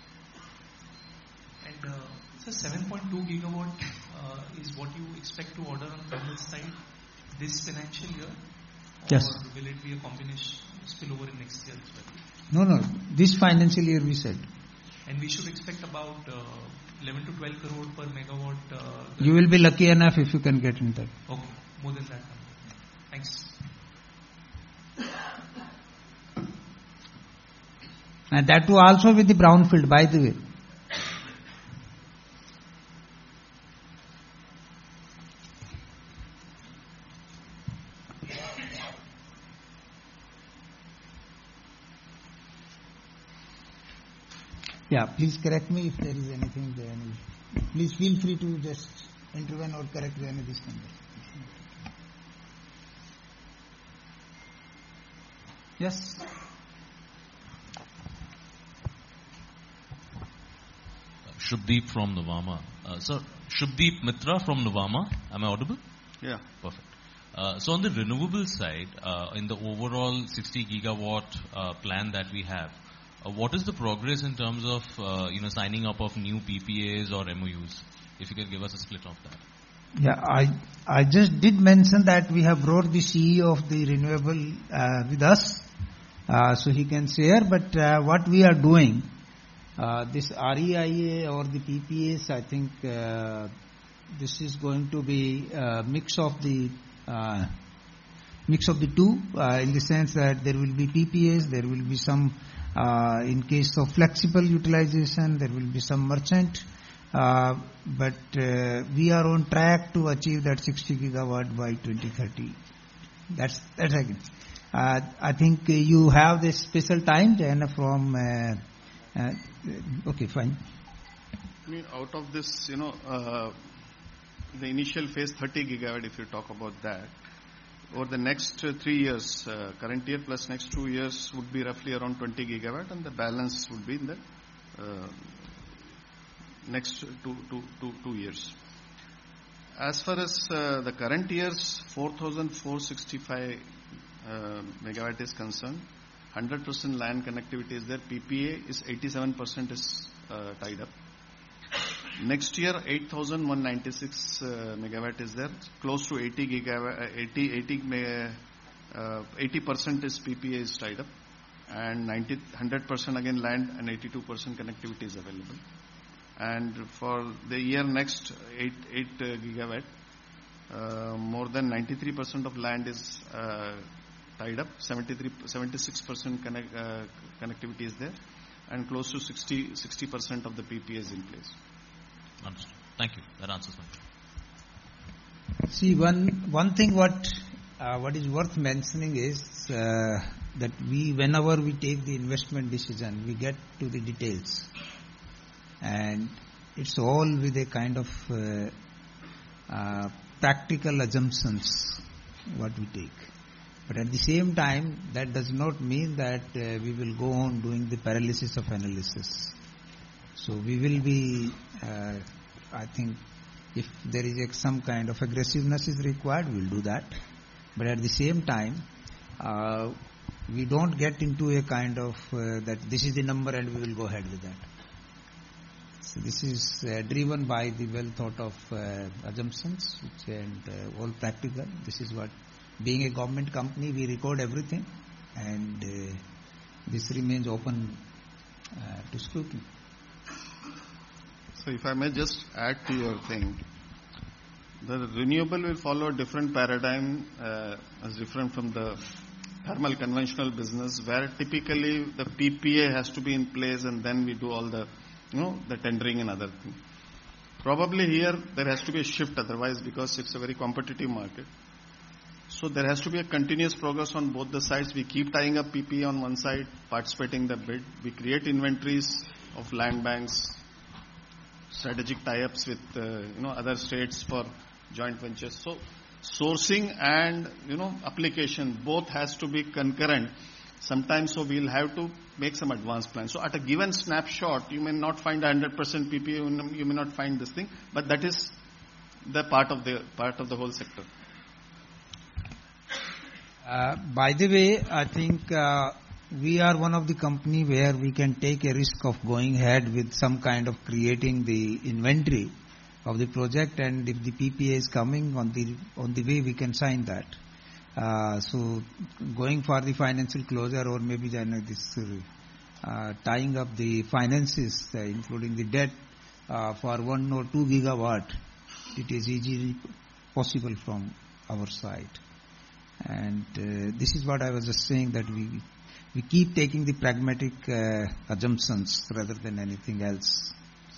And so 7.2 gigawatt is what you expect to order on thermal side this financial year? Yes. Or will it be a combination spillover in next year as well? No, this financial year we said. And we should expect about 11 to 12 crore per megawatt. You will be lucky enough if you can get in that. Okay, more than that number. Thanks. And that too also with the brownfield, by the way. Yeah, please correct me if there is anything there. Please feel free to just intervene or correct any of these numbers. Yes. Shubdeep from Nuvama. Sir, Shubdeep Mitra from Nuvama. Am I audible? Yeah. Perfect. So on the renewable side, in the overall 60 gigawatt plan that we have, what is the progress in terms of signing up of new PPAs or MOUs? If you can give us a split of that. Yeah, I just did mention that we have brought the CEO of the renewable with us, so he can share. But what we are doing, this REIA or the PPAs, I think this is going to be a mix of the two, in the sense that there will be PPAs, there will be some. In case of flexible utilization, there will be some merchant, but we are on track to achieve that 60 gigawatt by 2030. That's again. I think you have this special time, Jayana, from. Okay, fine. I mean, out of this, the initial phase 30 gigawatt, if you talk about that, over the next 3 years, current year plus next 2 years would be roughly around 20 gigawatt, and the balance would be in the next two years. as far as the current year's 4,465 megawatt is concerned, 100% land connectivity is there. PPA is 87% is tied up. Next year, 8,196 megawatt is there. Close to 80% is PPA is tied up. And 100% again land and 82% connectivity is available. And for the year next, 8 gigawatt, more than 93% of land is tied up. 76% connectivity is there, and close to 60% of the PPA is in place. Understood. Thank you. That answers my question. See, one thing what is worth mentioning is that whenever we take the investment decision, we get to the details, and it's all with a kind of practical assumptions what we take. But at the same time, that does not mean that we will go on doing the paralysis of analysis. So we will be, I think, if there is some kind of aggressiveness is required, we will do that. But at the same time, we don't get into a kind of that this is the number and we will go ahead with that. So this is driven by the well thought of assumptions and all practical. This is what, being a government company, we record everything, and this remains open to scrutiny. So if I may just add to your thing, the renewable will follow a different paradigm as different from the thermal conventional business, where typically the PPA has to be in place and then we do all the, the tendering and other things. Probably here there has to be a shift otherwise, because it's a very competitive market. So there has to be a continuous progress on both the sides. We keep tying up PPA on one side, participating in the bid. We create inventories of land banks, strategic tie-ups with other states for joint ventures. So sourcing and application both has to be concurrent. Sometimes so we'll have to make some advanced plans. So at a given snapshot, you may not find 100% PPA, you may not find this thing, but that is the part of the whole sector. By the way, I think we are one of the company where we can take a risk of going ahead with some kind of creating the inventory of the project, and if the PPA is coming on the way, we can sign that. So going for the financial closure, or maybe this tying up the finances, including the debt for 1 or 2 gigawatt, it is easily possible from our side. And this is what I was just saying, that we keep taking the pragmatic assumptions rather than anything else.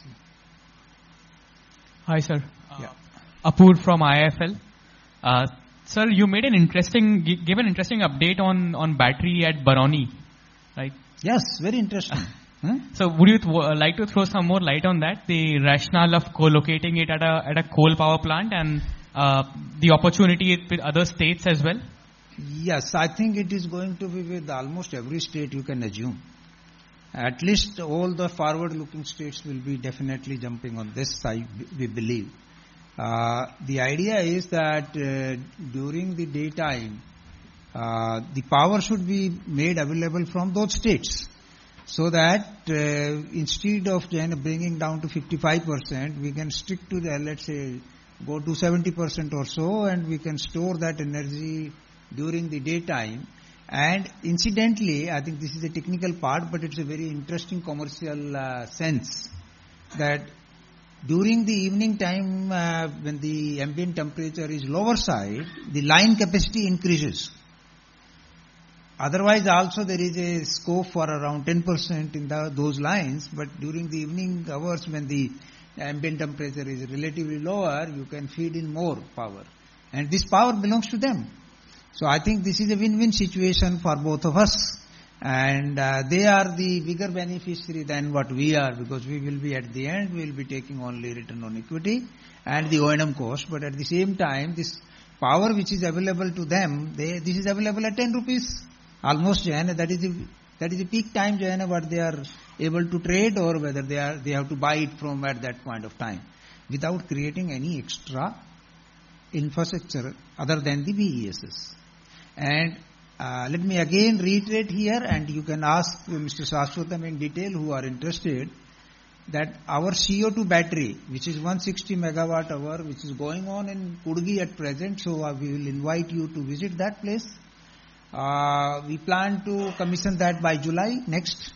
Hi, sir. Yeah. Apur from IIFL. Sir, you made gave an interesting update on battery at Barauni, right? Yes, very interesting. So would you like to throw some more light on that, the rationale of co-locating it at a coal power plant, and the opportunity with other states as well? Yes, I think it is going to be with almost every state, you can assume. At least all the forward-looking states will be definitely jumping on this side, we believe. The idea is that during the daytime, the power should be made available from those states, so that instead of bringing down to 55%, we can stick to the, let's say, go to 70% or so, and we can store that energy during the daytime. And incidentally, I think this is a technical part, but it's a very interesting commercial sense, that during the evening time, when the ambient temperature is lower side, the line capacity increases. Otherwise also there is a scope for around 10% in those lines, but during the evening hours, when the ambient temperature is relatively lower, you can feed in more power, and this power belongs to them. So I think this is a win-win situation for both of us, and they are the bigger beneficiary than what we are, because we will be at the end, we will be taking only return on equity and the O&M cost, but at the same time, this power which is available to them, this is available at 10 rupees almost, that is the peak time, what they are able to trade, or whether they have to buy it from at that point of time, without creating any extra infrastructure other than the BESS. And let me again reiterate here, and you can ask Mr. Sashwatam in detail who are interested, that our CO2 battery, which is 160 megawatt hour, which is going on in Kudgi at present, so we will invite you to visit that place. We plan to commission that by July next.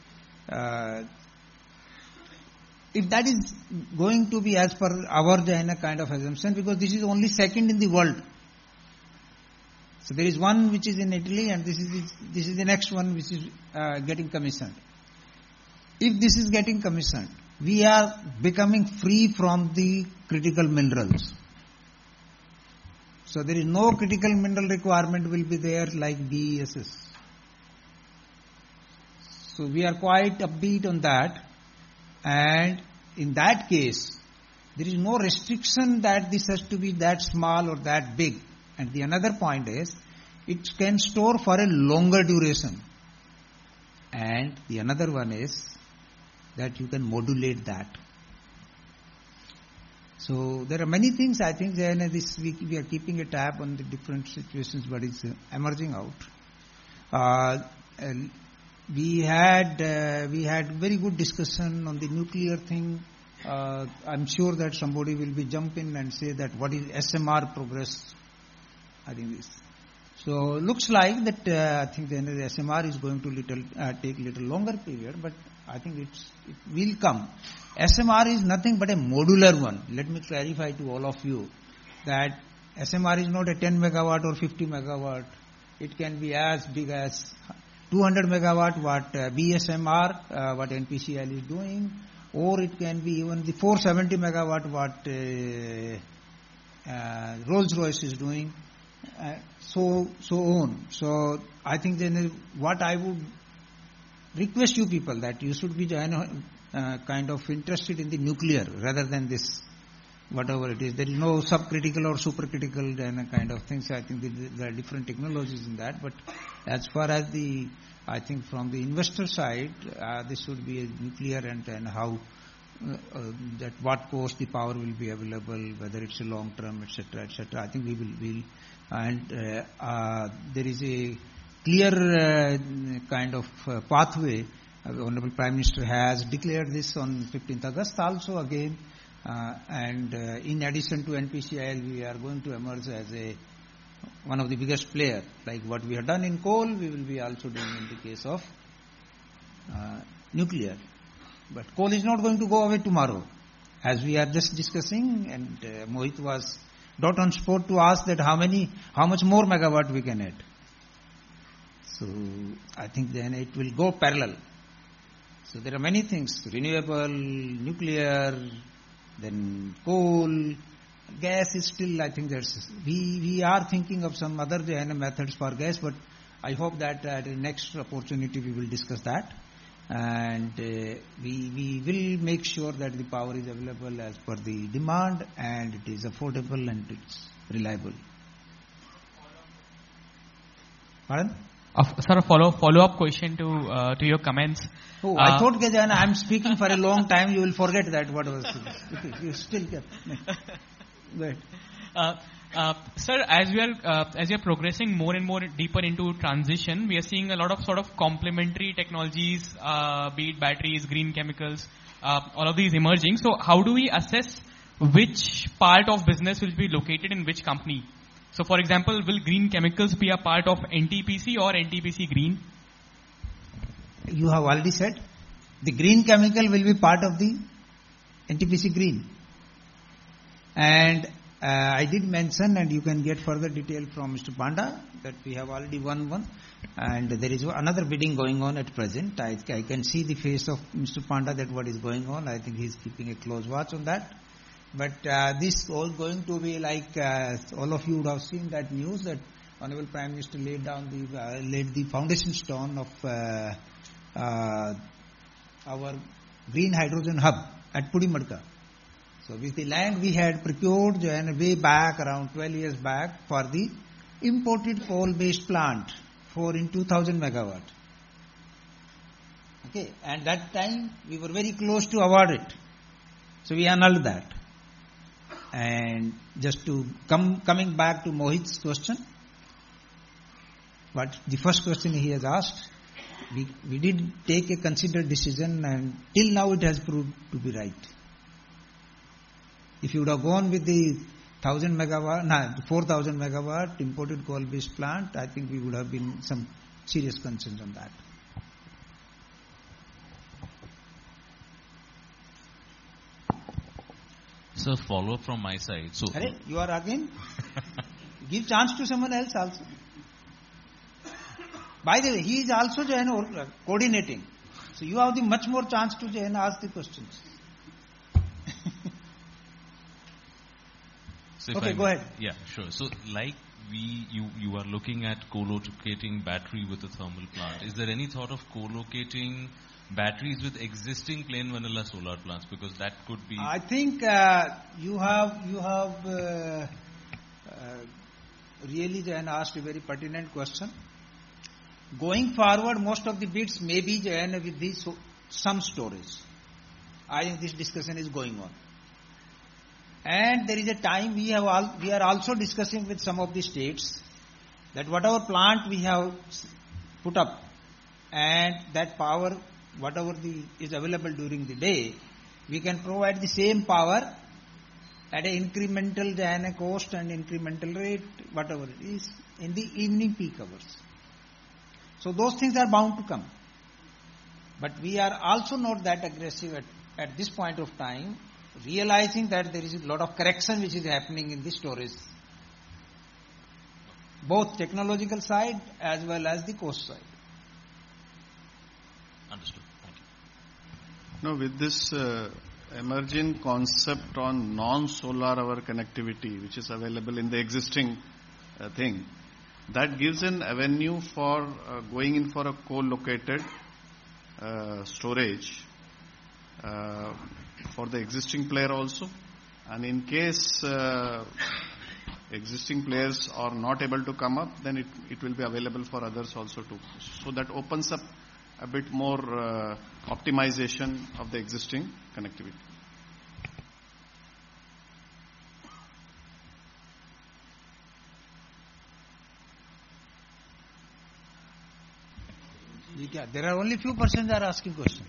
If that is going to be as per our Jaina kind of assumption, because this is only second in the world. So there is one which is in Italy, and this is the next one which is getting commissioned. If this is getting commissioned, we are becoming free from the critical minerals. So there is no critical mineral requirement will be there like BESS. So we are quite upbeat on that. And in that case, there is no restriction that this has to be that small or that big. And the another point is, it can store for a longer duration. And the another one is that you can modulate that. So there are many things. I think this week we are keeping a tab on the different situations, but it's emerging out. We had very good discussion on the nuclear thing. I'm sure that somebody will be jump in and say that what is SMR progress. I think this. So looks like that. I think the SMR is going to take little longer period, but I think it will come. SMR is nothing but a modular one. Let me clarify to all of you that SMR is not a 10 megawatt or 50 megawatt. It can be as big as 200 megawatt, what BSMR, what NPCIL is doing, or it can be even the 470 megawatt, what Rolls-Royce is doing, so on. So I think then what I would request you people that you should be kind of interested in the nuclear rather than this, whatever it is. There is no subcritical or supercritical kind of things. I think there are different technologies in that. But as far as I think from the investor side, this should be a nuclear and how that what cost the power will be available, whether it's a long term, etc., etc. I think we will and there is a clear kind of pathway. Honorable Prime Minister has declared this on 15th August also again, and in addition to NPCIL, we are going to emerge as one of the biggest player. Like what we have done in coal, we will be also doing in the case of nuclear. But coal is not going to go away tomorrow, as we are just discussing, and Mohit was not on spot to ask that how much more megawatt we can add. So I think then it will go parallel. So there are many things: renewable, nuclear, then coal, gas is still. I think we are thinking of some other methods for gas, but I hope that at the next opportunity we will discuss that, and we will make sure that the power is available as per the demand, and it is affordable and it's reliable. Pardon? Sir, a follow-up question to your comments. Oh, I thought that I'm speaking for a long time. You will forget that what was. You still kept. Go ahead. Sir, as we are progressing more and more deeper into transition, we are seeing a lot of sort of complementary technologies, be it batteries, green chemicals, all of these emerging. So, how do we assess which part of business will be located in which company? So, for example, will green chemicals be a part of NTPC or NTPC Green? You have already said the green chemical will be part of the NTPC Green. And I did mention, and you can get further detail from Mr. Panda, that we have already won one. And there is another bidding going on at present. I can see the face of Mr. Panda that what is going on. I think he is keeping a close watch on that. But this all going to be like all of you would have seen that news that Honorable Prime Minister laid the foundation stone of our green hydrogen hub at Pudimadka. So with the land we had procured way back around 12 years back for the imported coal-based plant in 2000 megawatt. Okay, and that time we were very close to award it. So we annulled that. And just to coming back to Mohit's question, what the first question he has asked, we did take a considered decision, and till now it has proved to be right. If you would have gone with the 4,000 megawatt imported coal-based plant, I think we would have been some serious concerns on that. So follow up from my side. So you are again? Give chance to someone else also. By the way, he is also coordinating. So you have the much more chance to ask the questions. So okay, go ahead. Yeah, sure. So like you are looking at co-locating battery with a thermal plant. Is there any thought of co-locating batteries with existing plain vanilla solar plants? Because that could be... I think you have really asked a very pertinent question. Going forward, most of the bids may be with this some storage. I think this discussion is going on. And there is a time we are also discussing with some of the states that whatever plant we have put up and that power, whatever is available during the day, we can provide the same power at an incremental cost and incremental rate, whatever it is, in the evening peak hours. So those things are bound to come. But we are also not that aggressive at this point of time, realizing that there is a lot of correction which is happening in the storage, both technological side as well as the cost side. Understood. Thank you. Now, with this emerging concept on non-solar hour connectivity, which is available in the existing thing, that gives an avenue for going in for a co-located storage for the existing player also, and in case existing players are not able to come up, then it will be available for others also too. So that opens up a bit more optimization of the existing connectivity. There are only few persons are asking questions.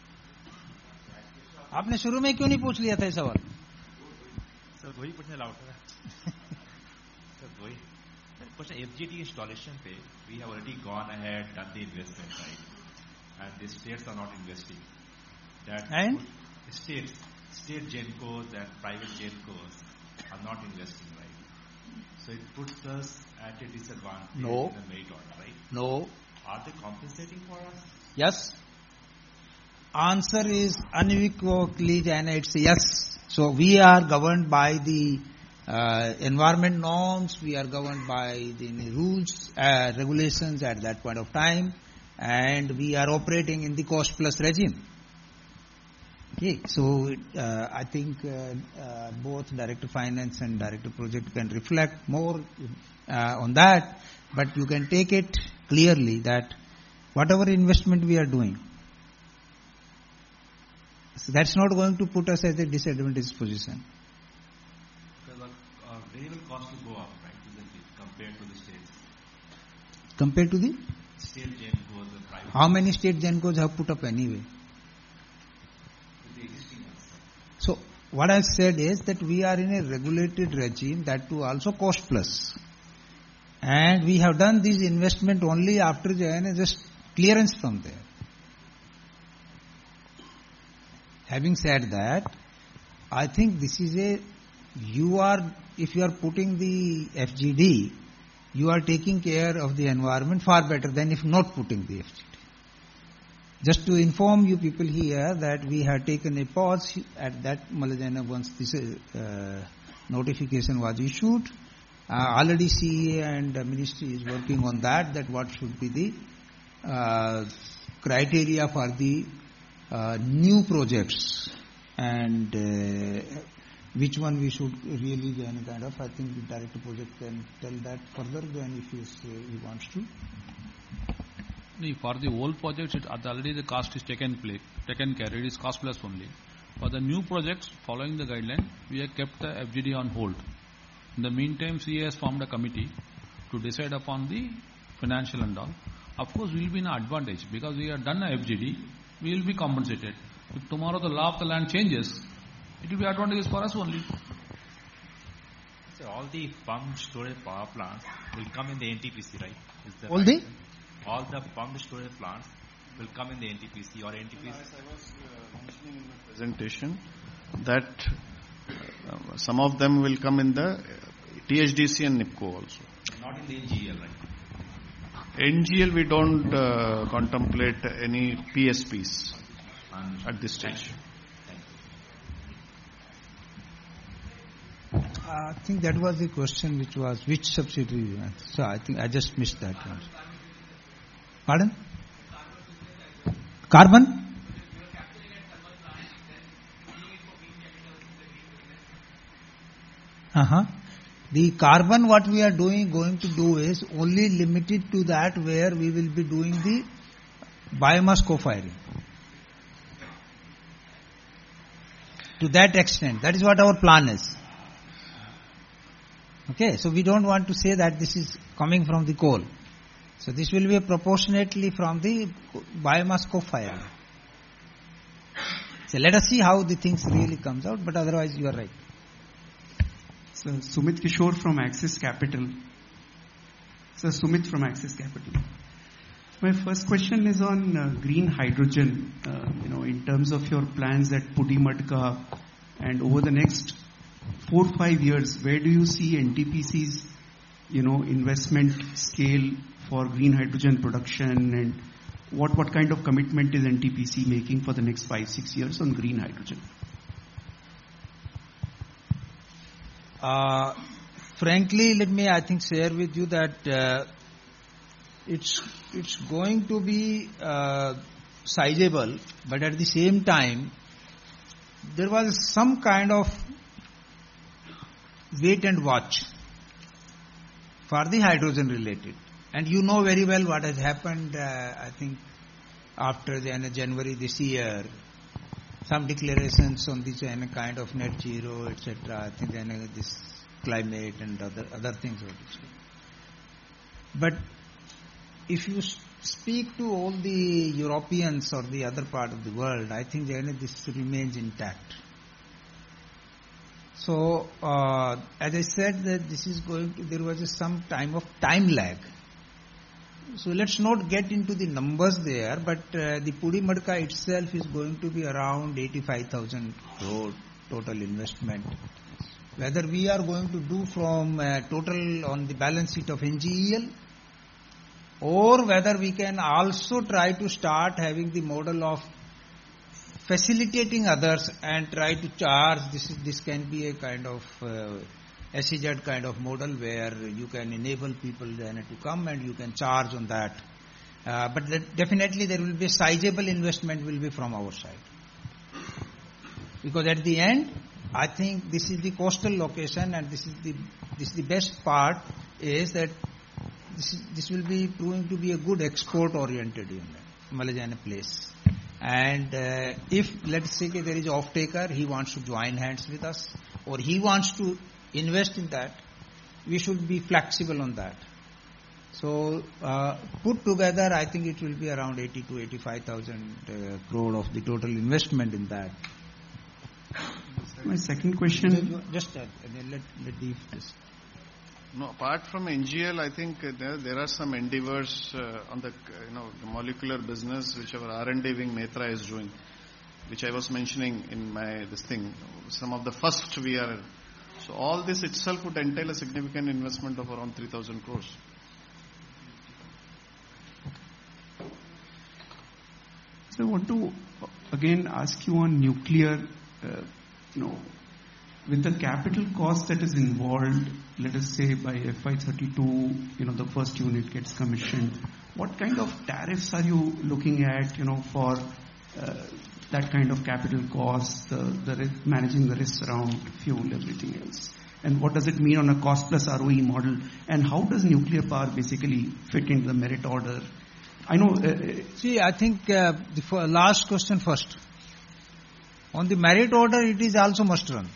आपने शुरू में क्यों नहीं पूछ लिया था ये सवाल? सर वही पूछने लाउड था. सर वही question FGD installation पे we have already gone ahead, done the investment, right? And the states are not investing. And state gencos and private gencos are not investing, right? So it puts us at a disadvantage in the merit order, right? No. Are they compensating for us? Yes. Answer is unequivocally and it's yes. So we are governed by the environment norms, we are governed by the rules, regulations at that point of time, and we are operating in the cost plus regime. Okay, so I think both Director Finance and Director Project can reflect more on that, but you can take it clearly that whatever investment we are doing, so that's not going to put us at a disadvantaged position. Because our variable cost will go up, right, isn't it, compared to the states? Compared to the? State gencos and private. How many state gencos have put up anyway? The existing ones. So what I said is that we are in a regulated regime, that too also cost plus. And we have done this investment only after just clearance from there. Having said that, I think this is if you are putting the FGD, you are taking care of the environment far better than if not putting the FGD. Just to inform you people here that we have taken a pause at that Malajana once this notification was issued. Already CEA and Ministry is working on that what should be the criteria for the new projects and which one we should really kind of. I think the Director Project can tell that further than if he wants to. For the whole project, already the cost is taken care. It is cost plus only. For the new projects following the guideline, we have kept the FGD on hold. In the meantime, CA has formed a committee to decide upon the financial and all. Of course, we will be in an advantage because we have done a FGD, we will be compensated. If tomorrow the law of the land changes, it will be advantageous for us only. So all the pumped storage power plants will come in the NTPC, right? All the? All the pumped storage plants will come in the NTPC or NTPC. As I was mentioning in my presentation, that some of them will come in the THDC and NIPCO also. Not in the NGL, right? NGL we don't contemplate any PSPs at this stage. I think that was the question, which was which subsidiary. So I think I just missed that one. Pardon? Carbon? The carbon what we are going to do is only limited to that where we will be doing the biomass co-firing. To that extent, that is what our plan is. Okay, so we don't want to say that this is coming from the coal. So this will be proportionately from the biomass co-firing. So let us see how the things really comes out, but otherwise you are right. So Sumit Kishore from Axis Capital. So Sumit from Axis Capital. My first question is on green hydrogen. In terms of your plans at Pudimadka and over the next 4 or 5 years, where do you see NTPC's, investment scale for green hydrogen production, and what kind of commitment is NTPC making for the next 5-6 years on green hydrogen? Frankly, let me, share with you that it's going to be sizable, but at the same time, there was some kind of wait and watch for the hydrogen related. And you know very well what has happened, after January this year. Some declarations on this kind of net zero, etc. This climate and other things. But if you speak to all the Europeans or the other part of the world, I think this remains intact. So, as I said, that this is there was some time lag. So let's not get into the numbers there, but the Pudimadka itself is going to be around 85,000 crore total investment. Whether we are going to do from total on the balance sheet of NGEL, or whether we can also try to start having the model of facilitating others and try to charge. This can be a kind of SEZ kind of model where you can enable people then to come and you can charge on that. But definitely there will be a sizable investment will be from our side. Because at the end, I think this is the coastal location, and this is the best part is that this will be proving to be a good export oriented Malaysian place. And if let's say there is an off-taker, he wants to join hands with us, or he wants to invest in that, we should be flexible on that. So put together, I think it will be around 80 to 85,000 crore of the total investment in that. My second question. Just let Deep this. No, apart from NGL, I think there are some endeavors on the the molecular business which our R&D wing Netra is doing, which I was mentioning in my some of the first we are. So all this itself would entail a significant investment of around 3,000 crores. So I want to again ask you on nuclear, with the capital cost that is involved, let us say by FY32, the first unit gets commissioned. What kind of tariffs are you looking at, for that kind of capital cost, the managing the risks around fuel, everything else? And what does it mean on a cost plus ROE model? And how does nuclear power basically fit into the merit order? I know. See, I think the last question first. On the merit order, it is also must run.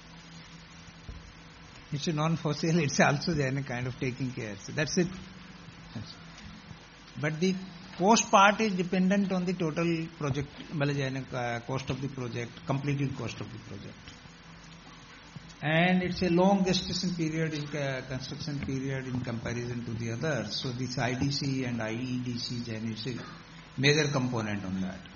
It's a non-fossil, it's also there kind of taking care. So that's it. But the cost part is dependent on the total project, cost of the project, completed cost of the project. And it's a long gestation period in construction period in comparison to the others. So this IDC and IEDC is a major component on that.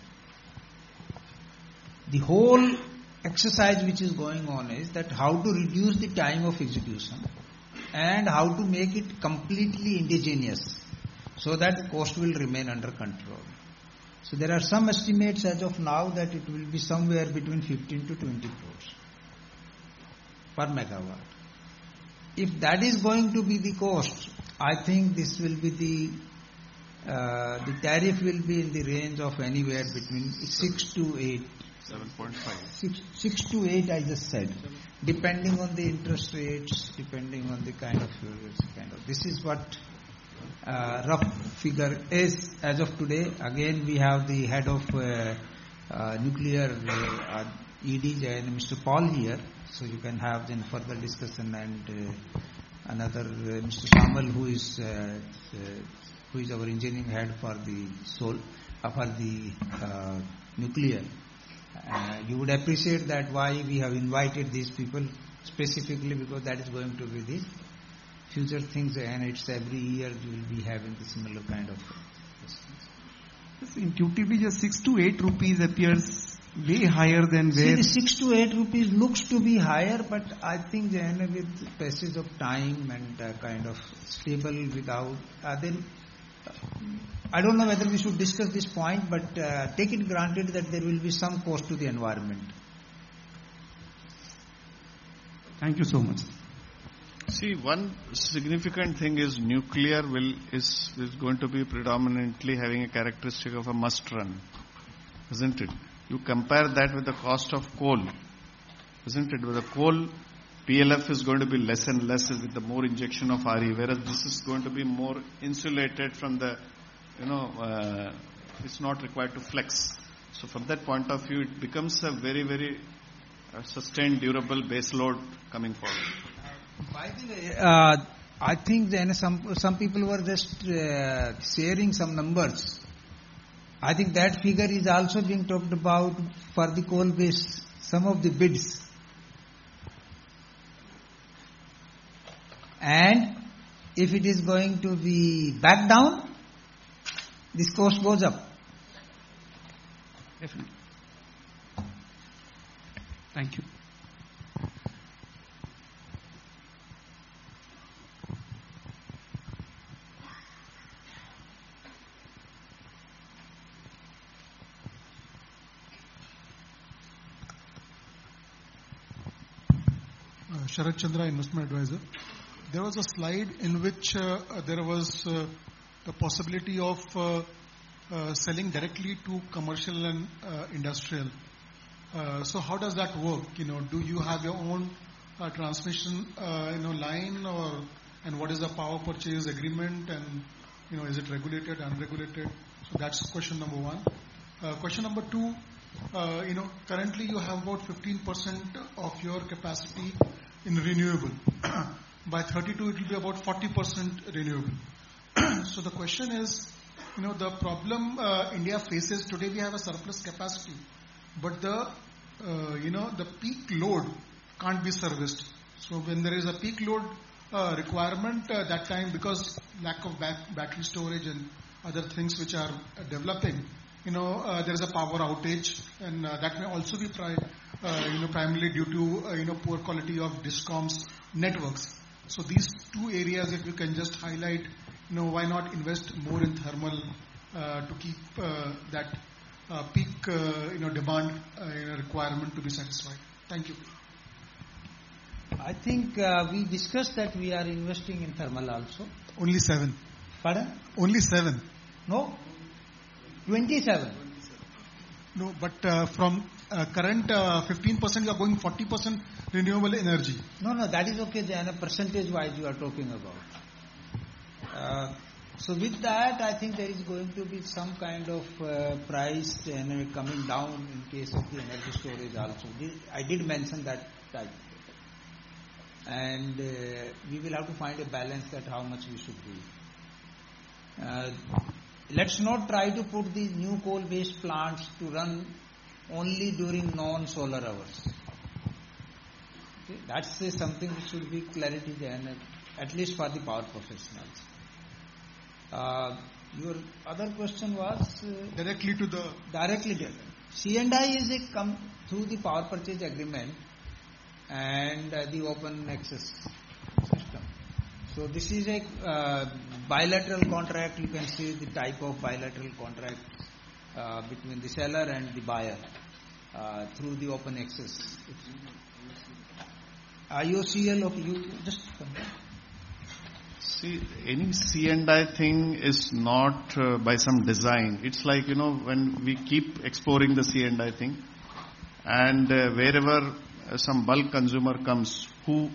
The whole exercise which is going on is that how to reduce the time of execution and how to make it completely indigenous so that the cost will remain under control. So there are some estimates as of now that it will be somewhere between 15 to 20 crores per megawatt. If that is going to be the cost, I think this will be the tariff will be in the range of anywhere between 6 to 8. 7.5. 6 to 8 I just said, depending on the interest rates, depending on the kind of this is what rough figure is as of today. Again, we have the head of nuclear ED and Mr. Paul here, so you can have then further discussion, and another Mr. Shamal who is our engineering head for the nuclear. You would appreciate that why we have invited these people specifically, because that is going to be the future things, and it's every year you will be having the similar kind of questions. Intuitively, just 6 to 8 rupees appears way higher than where... the 6 to 8 rupees looks to be higher, but I think with passage of time and kind of stable without... then I don't know whether we should discuss this point, but take it granted that there will be some cost to the environment. Thank you so much. See, one significant thing is nuclear is going to be predominantly having a characteristic of a must run, isn't it? You compare that with the cost of coal, isn't it? With the coal, PLF is going to be less and less with the more injection of RE, whereas this is going to be more insulated from the, it's not required to flex. So from that point of view, it becomes a very, very sustained, durable base load coming forward. By the way, I think then some people were just sharing some numbers. I think that figure is also being talked about for the coal-based, some of the bids. And if it is going to be back down, this cost goes up. Definitely. Thank you. Sharat Chandra, Investment Advisor. There was a slide in which there was the possibility of selling directly to commercial and industrial. So how does that work? Do you have your own transmission line, and what is the power purchase agreement, and is it regulated, unregulated? So that's question number one. Question number two. Currently you have about 15% of your capacity in renewable. By 32, it will be about 40% renewable. So the question is, the problem India faces today, we have a surplus capacity, but the peak load can't be serviced. So when there is a peak load requirement, that time, because lack of battery storage and other things which are developing, there is a power outage, and that may also be primarily due to poor quality of DISCOM's networks. So these two areas, if you can just highlight, why not invest more in thermal to keep that peak demand requirement to be satisfied. Thank you. I think we discussed that we are investing in thermal also. Only 7. Pardon? Only 7. No? 27. No, but from current 15%, you are going 40% renewable energy. No, that is okay. Then percentage-wise you are talking about. So with that, I think there is going to be some kind of price and coming down in case of the energy storage also. I did mention that type. And we will have to find a balance that how much we should do. Let's not try to put the new coal-based plants to run only during non-solar hours. Okay? That's something which should be clarity there, at least for the power professionals. Your other question was directly to the C&I is through the power purchase agreement and the open access system. So this is a bilateral contract. You can see the type of bilateral contract between the seller and the buyer through the open access. IOCL, okay, you just compare. See, any C&I thing is not by some design. It's like, when we keep exploring the C&I thing, and wherever some bulk consumer comes who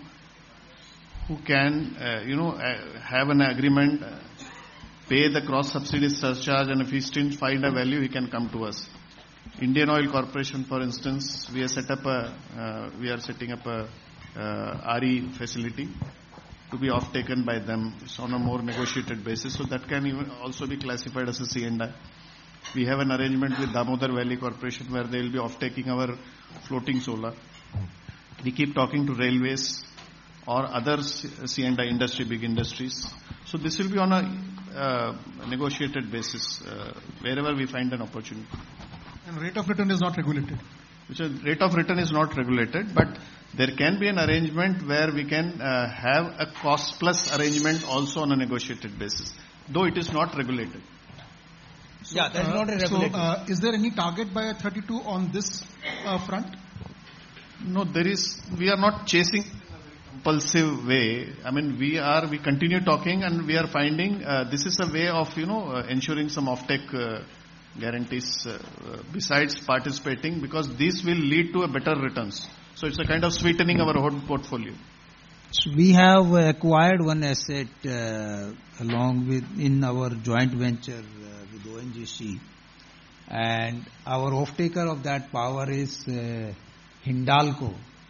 can, have an agreement, pay the cross-subsidy surcharge, and if he still find a value, he can come to us. Indian Oil Corporation, for instance, we are setting up a RE facility to be off-taken by them. It's on a more negotiated basis, so that can even also be classified as a C&I. We have an arrangement with Damodar Valley Corporation where they will be off-taking our floating solar. We keep talking to railways or other C&I industry, big industries. So this will be on a negotiated basis wherever we find an opportunity. And rate of return is not regulated? Rate of return is not regulated, but there can be an arrangement where we can have a cost plus arrangement also on a negotiated basis, though it is not regulated. So, that's not a regulated. So is there any target by 32 on this front? No, we are not chasing in a very compulsive way. I mean, we continue talking and we are finding this is a way of, ensuring some offtake guarantees besides participating, because these will lead to a better returns. So it's a kind of sweetening our whole portfolio. So we have acquired one asset along with in our joint venture with ONGC, and our off-taker of that power is Hindalco.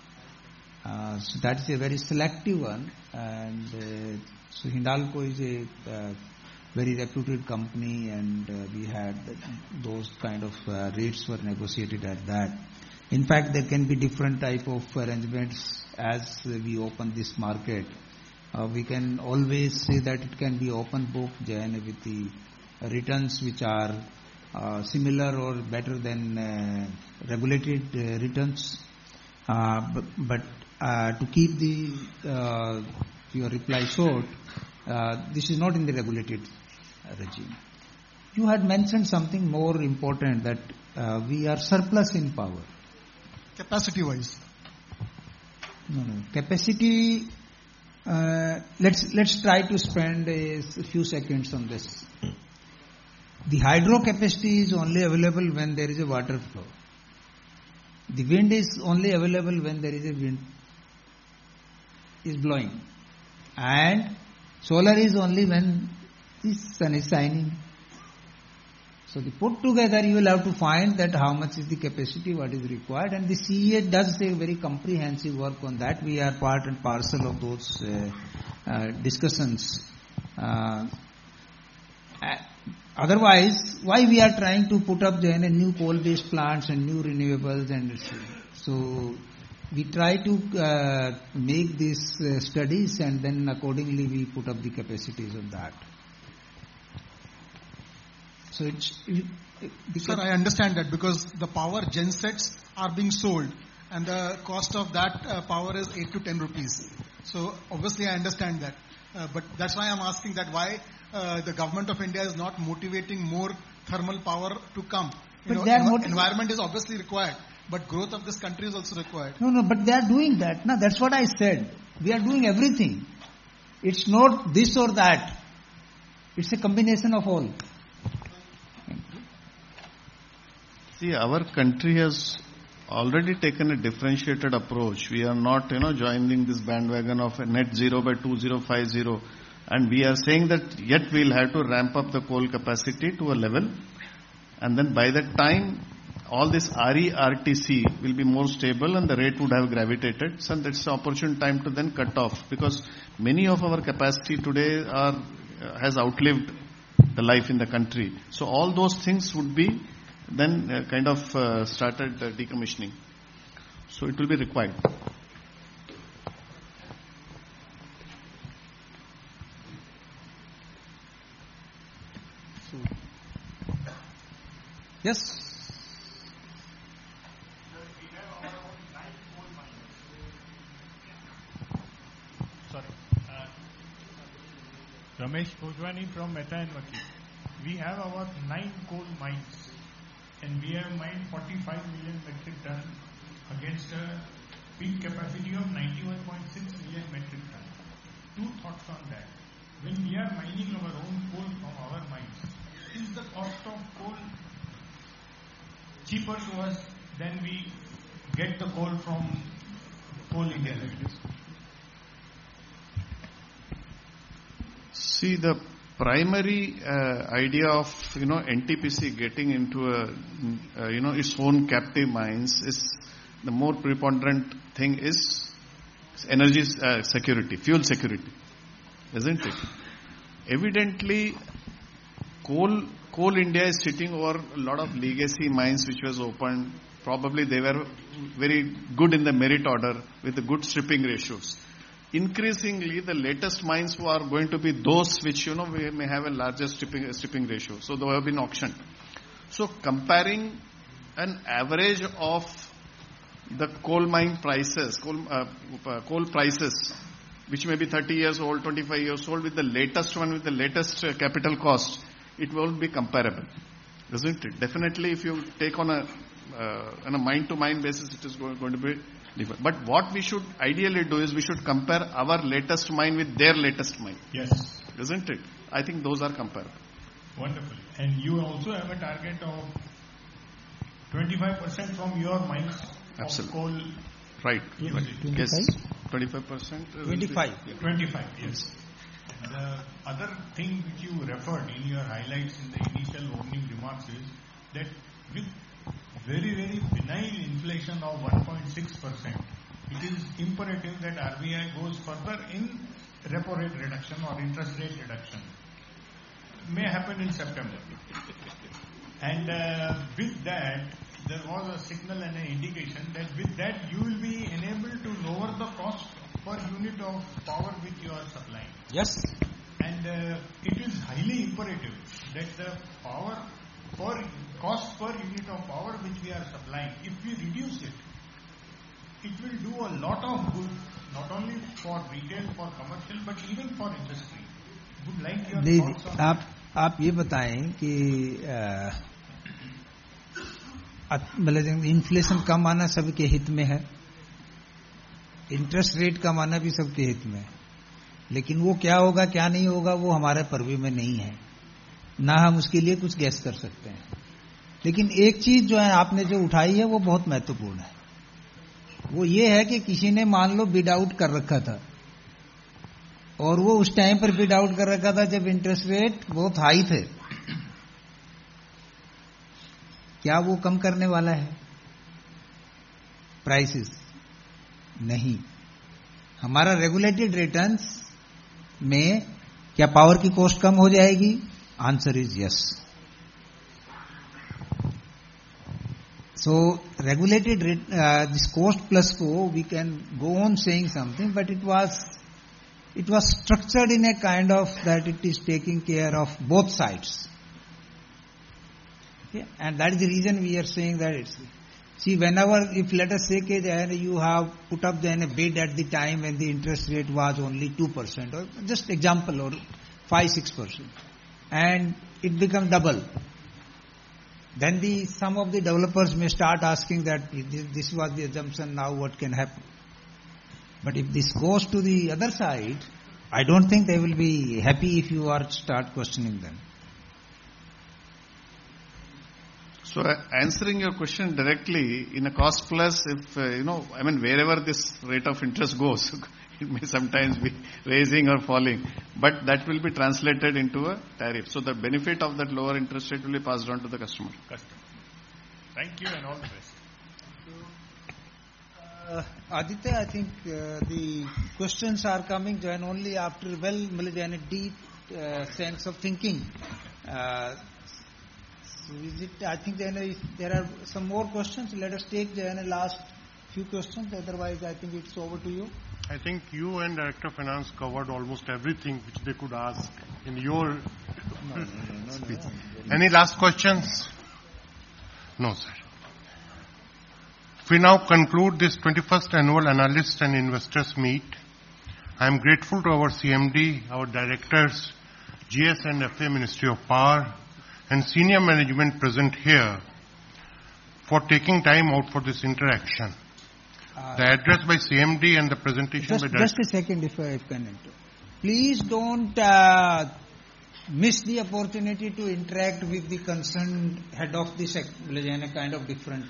So that is a very selective one, and so Hindalco is a very reputed company, and we had those kind of rates were negotiated at that. In fact, there can be different type of arrangements as we open this market. We can always say that it can be open book with the returns which are similar or better than regulated returns. But to keep your reply short, this is not in the regulated regime. You had mentioned something more important, that we are surplus in power. Capacity-wise? No. Capacity, let's try to spend a few seconds on this. The hydro capacity is only available when there is a water flow. The wind is only available when there is a wind is blowing. And solar is only when the sun is shining. So the put together, you will have to find that how much is the capacity, what is required, and the CEA does a very comprehensive work on that. We are part and parcel of those discussions. Otherwise, why we are trying to put up new coal-based plants and new renewables, and so we try to make these studies, and then accordingly we put up the capacities of that. So Sir, I understand that, because the power gensets are being sold and the cost of that power is 8 to 10 rupees. So obviously I understand that. But that's why I'm asking that why the government of India is not motivating more thermal power to come. Environment is obviously required, but growth of this country is also required. No, but they are doing that. No, that's what I said. We are doing everything. It's not this or that. It's a combination of all. See, our country has already taken a differentiated approach. We are not, joining this bandwagon of a net zero by 2050. And we are saying that yet we'll have to ramp up the coal capacity to a level, and then by that time all this RE-RTC will be more stable and the rate would have gravitated. So that's the opportune time to then cut off, because many of our capacity today has outlived the life in the country. So all those things would be then started decommissioning. So it will be required. Yes. Ramesh Bhojwani from Mehta and Vakil. We have our 9 coal mines and we have mined 45 million metric ton against a peak capacity of 91.6 million metric ton. 2 thoughts on that. When we are mining our own coal from our mines, is the cost of coal cheaper to us than we get the coal from Coal India Limited? See, the primary idea of NTPC getting into its own captive mines is the more preponderant thing is energy security, fuel security, isn't it? Evidently, Coal India is sitting over a lot of legacy mines which was opened. Probably they were very good in the merit order with the good stripping ratios. Increasingly, the latest mines are going to be those which, we may have a larger stripping ratio. So they have been auctioned. So comparing an average of the coal mine prices, coal prices, which may be 30 years old, 25 years old, with the latest one, with the latest capital cost, it won't be comparable, isn't it? Definitely, if you take on a mine-to-mine basis, it is going to be different. But what we should ideally do is we should compare our latest mine with their latest mine. Yes. Isn't it? I think those are comparable. Wonderful. And you also have a target of 25% from your mines of coal. Right. Yes. 25%? 25, yes. The other thing which you referred in your highlights in the initial opening remarks is that with very, very benign inflation of 1.6%, it is imperative that RBI goes further in repo rate reduction or interest rate reduction. May happen in September. And with that, there was a signal and an indication that with that you will be enabled to lower the cost per unit of power which you are supplying. Yes. And it is highly imperative that the power cost per unit of power which we are supplying, if we reduce it, it will do a lot of good, not only for retail, for commercial, but even for industry. Would like your thoughts on that? आप ये बताएं कि मतलब inflation कम आना सबके हित में है, इंटरेस्ट रेट कम आना भी सबके हित में है, लेकिन वो क्या होगा क्या नहीं होगा वो हमारे पर्वे में नहीं है, ना हम उसके लिए कुछ गैस कर सकते हैं. लेकिन एक चीज जो है आपने जो उठाई है वो बहुत महत्वपूर्ण है. वो ये है कि किसी ने मान लो बिड आउट कर रखा था और वो उस टाइम पर बिड आउट कर रखा था जब इंटरेस्ट रेट बहुत हाई थे. क्या वो कम करने वाला है प्राइसेस? नहीं. हमारा रेगुलेटेड रिटर्न्स में क्या पावर की कॉस्ट कम हो जाएगी? Answer is yes. So regulated this cost plus co, we can go on saying something, but it was structured in a kind of that it is taking care of both sides. Okay? And that is the reason we are saying that it's. See, whenever, if let us say you have put up then a bid at the time when the interest rate was only 2%, or just example, or 5-6%, and it becomes double. Then some of the developers may start asking that this was the assumption, now what can happen? But if this goes to the other side, I don't think they will be happy if you start questioning them. So answering your question directly, in a cost plus, if, wherever this rate of interest goes, It may sometimes be raising or falling, but that will be translated into a tariff. So the benefit of that lower interest rate will be passed on to the customer. Thank you and all the best. Aditya, I think the questions are coming and only after in a deep sense of thinking. So is it, I think if there are some more questions, let us take the last few questions. Otherwise, I think it's over to you. I think you and Director of Finance covered almost everything which they could ask in your speech. Any last questions? No, sir. We now conclude this 21st Annual Analyst and Investors Meet. I am grateful to our CMD, our directors, GS and FA Ministry of Power, and senior management present here for taking time out for this interaction. The address by CMD and the presentation by Just a second if I can enter. Please don't miss the opportunity to interact with the concerned head of the sector in a kind of different.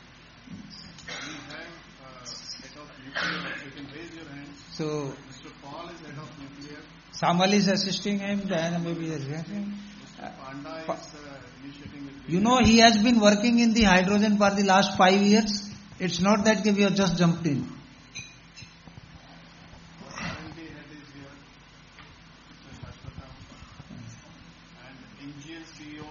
So, Mr. Paul is head of nuclear. Samal is assisting him, Diana maybe is assisting. Panda is initiating with. You know, he has been working in the hydrogen for the last 5 years. It's not that we have just jumped in. And NGL CEO,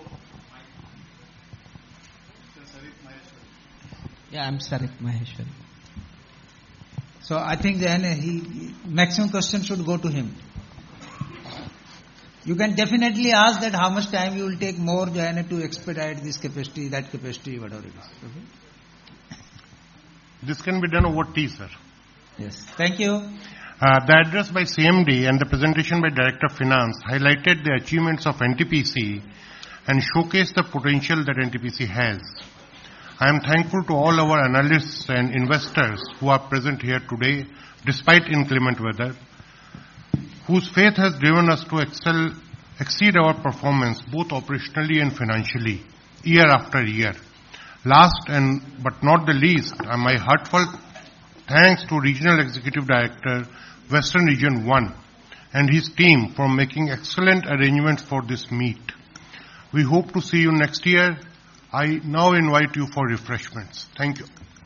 Mr. Sarit Maheshwari. Yeah, I'm Sarit Maheshwari. So I think maximum question should go to him. You can definitely ask that how much time you will take more to expedite this capacity, that capacity, whatever it is. Okay? This can be done over tea, sir. Yes. Thank you. The address by CMD and the presentation by Director of Finance highlighted the achievements of NTPC and showcased the potential that NTPC has. I am thankful to all our analysts and investors who are present here today, despite inclement weather, whose faith has driven us to exceed our performance both operationally and financially, year after year. Last but not the least, my heartfelt thanks to Regional Executive Director, Western Region 1, and his team for making excellent arrangements for this meet. We hope to see you next year. I now invite you for refreshments. Thank you.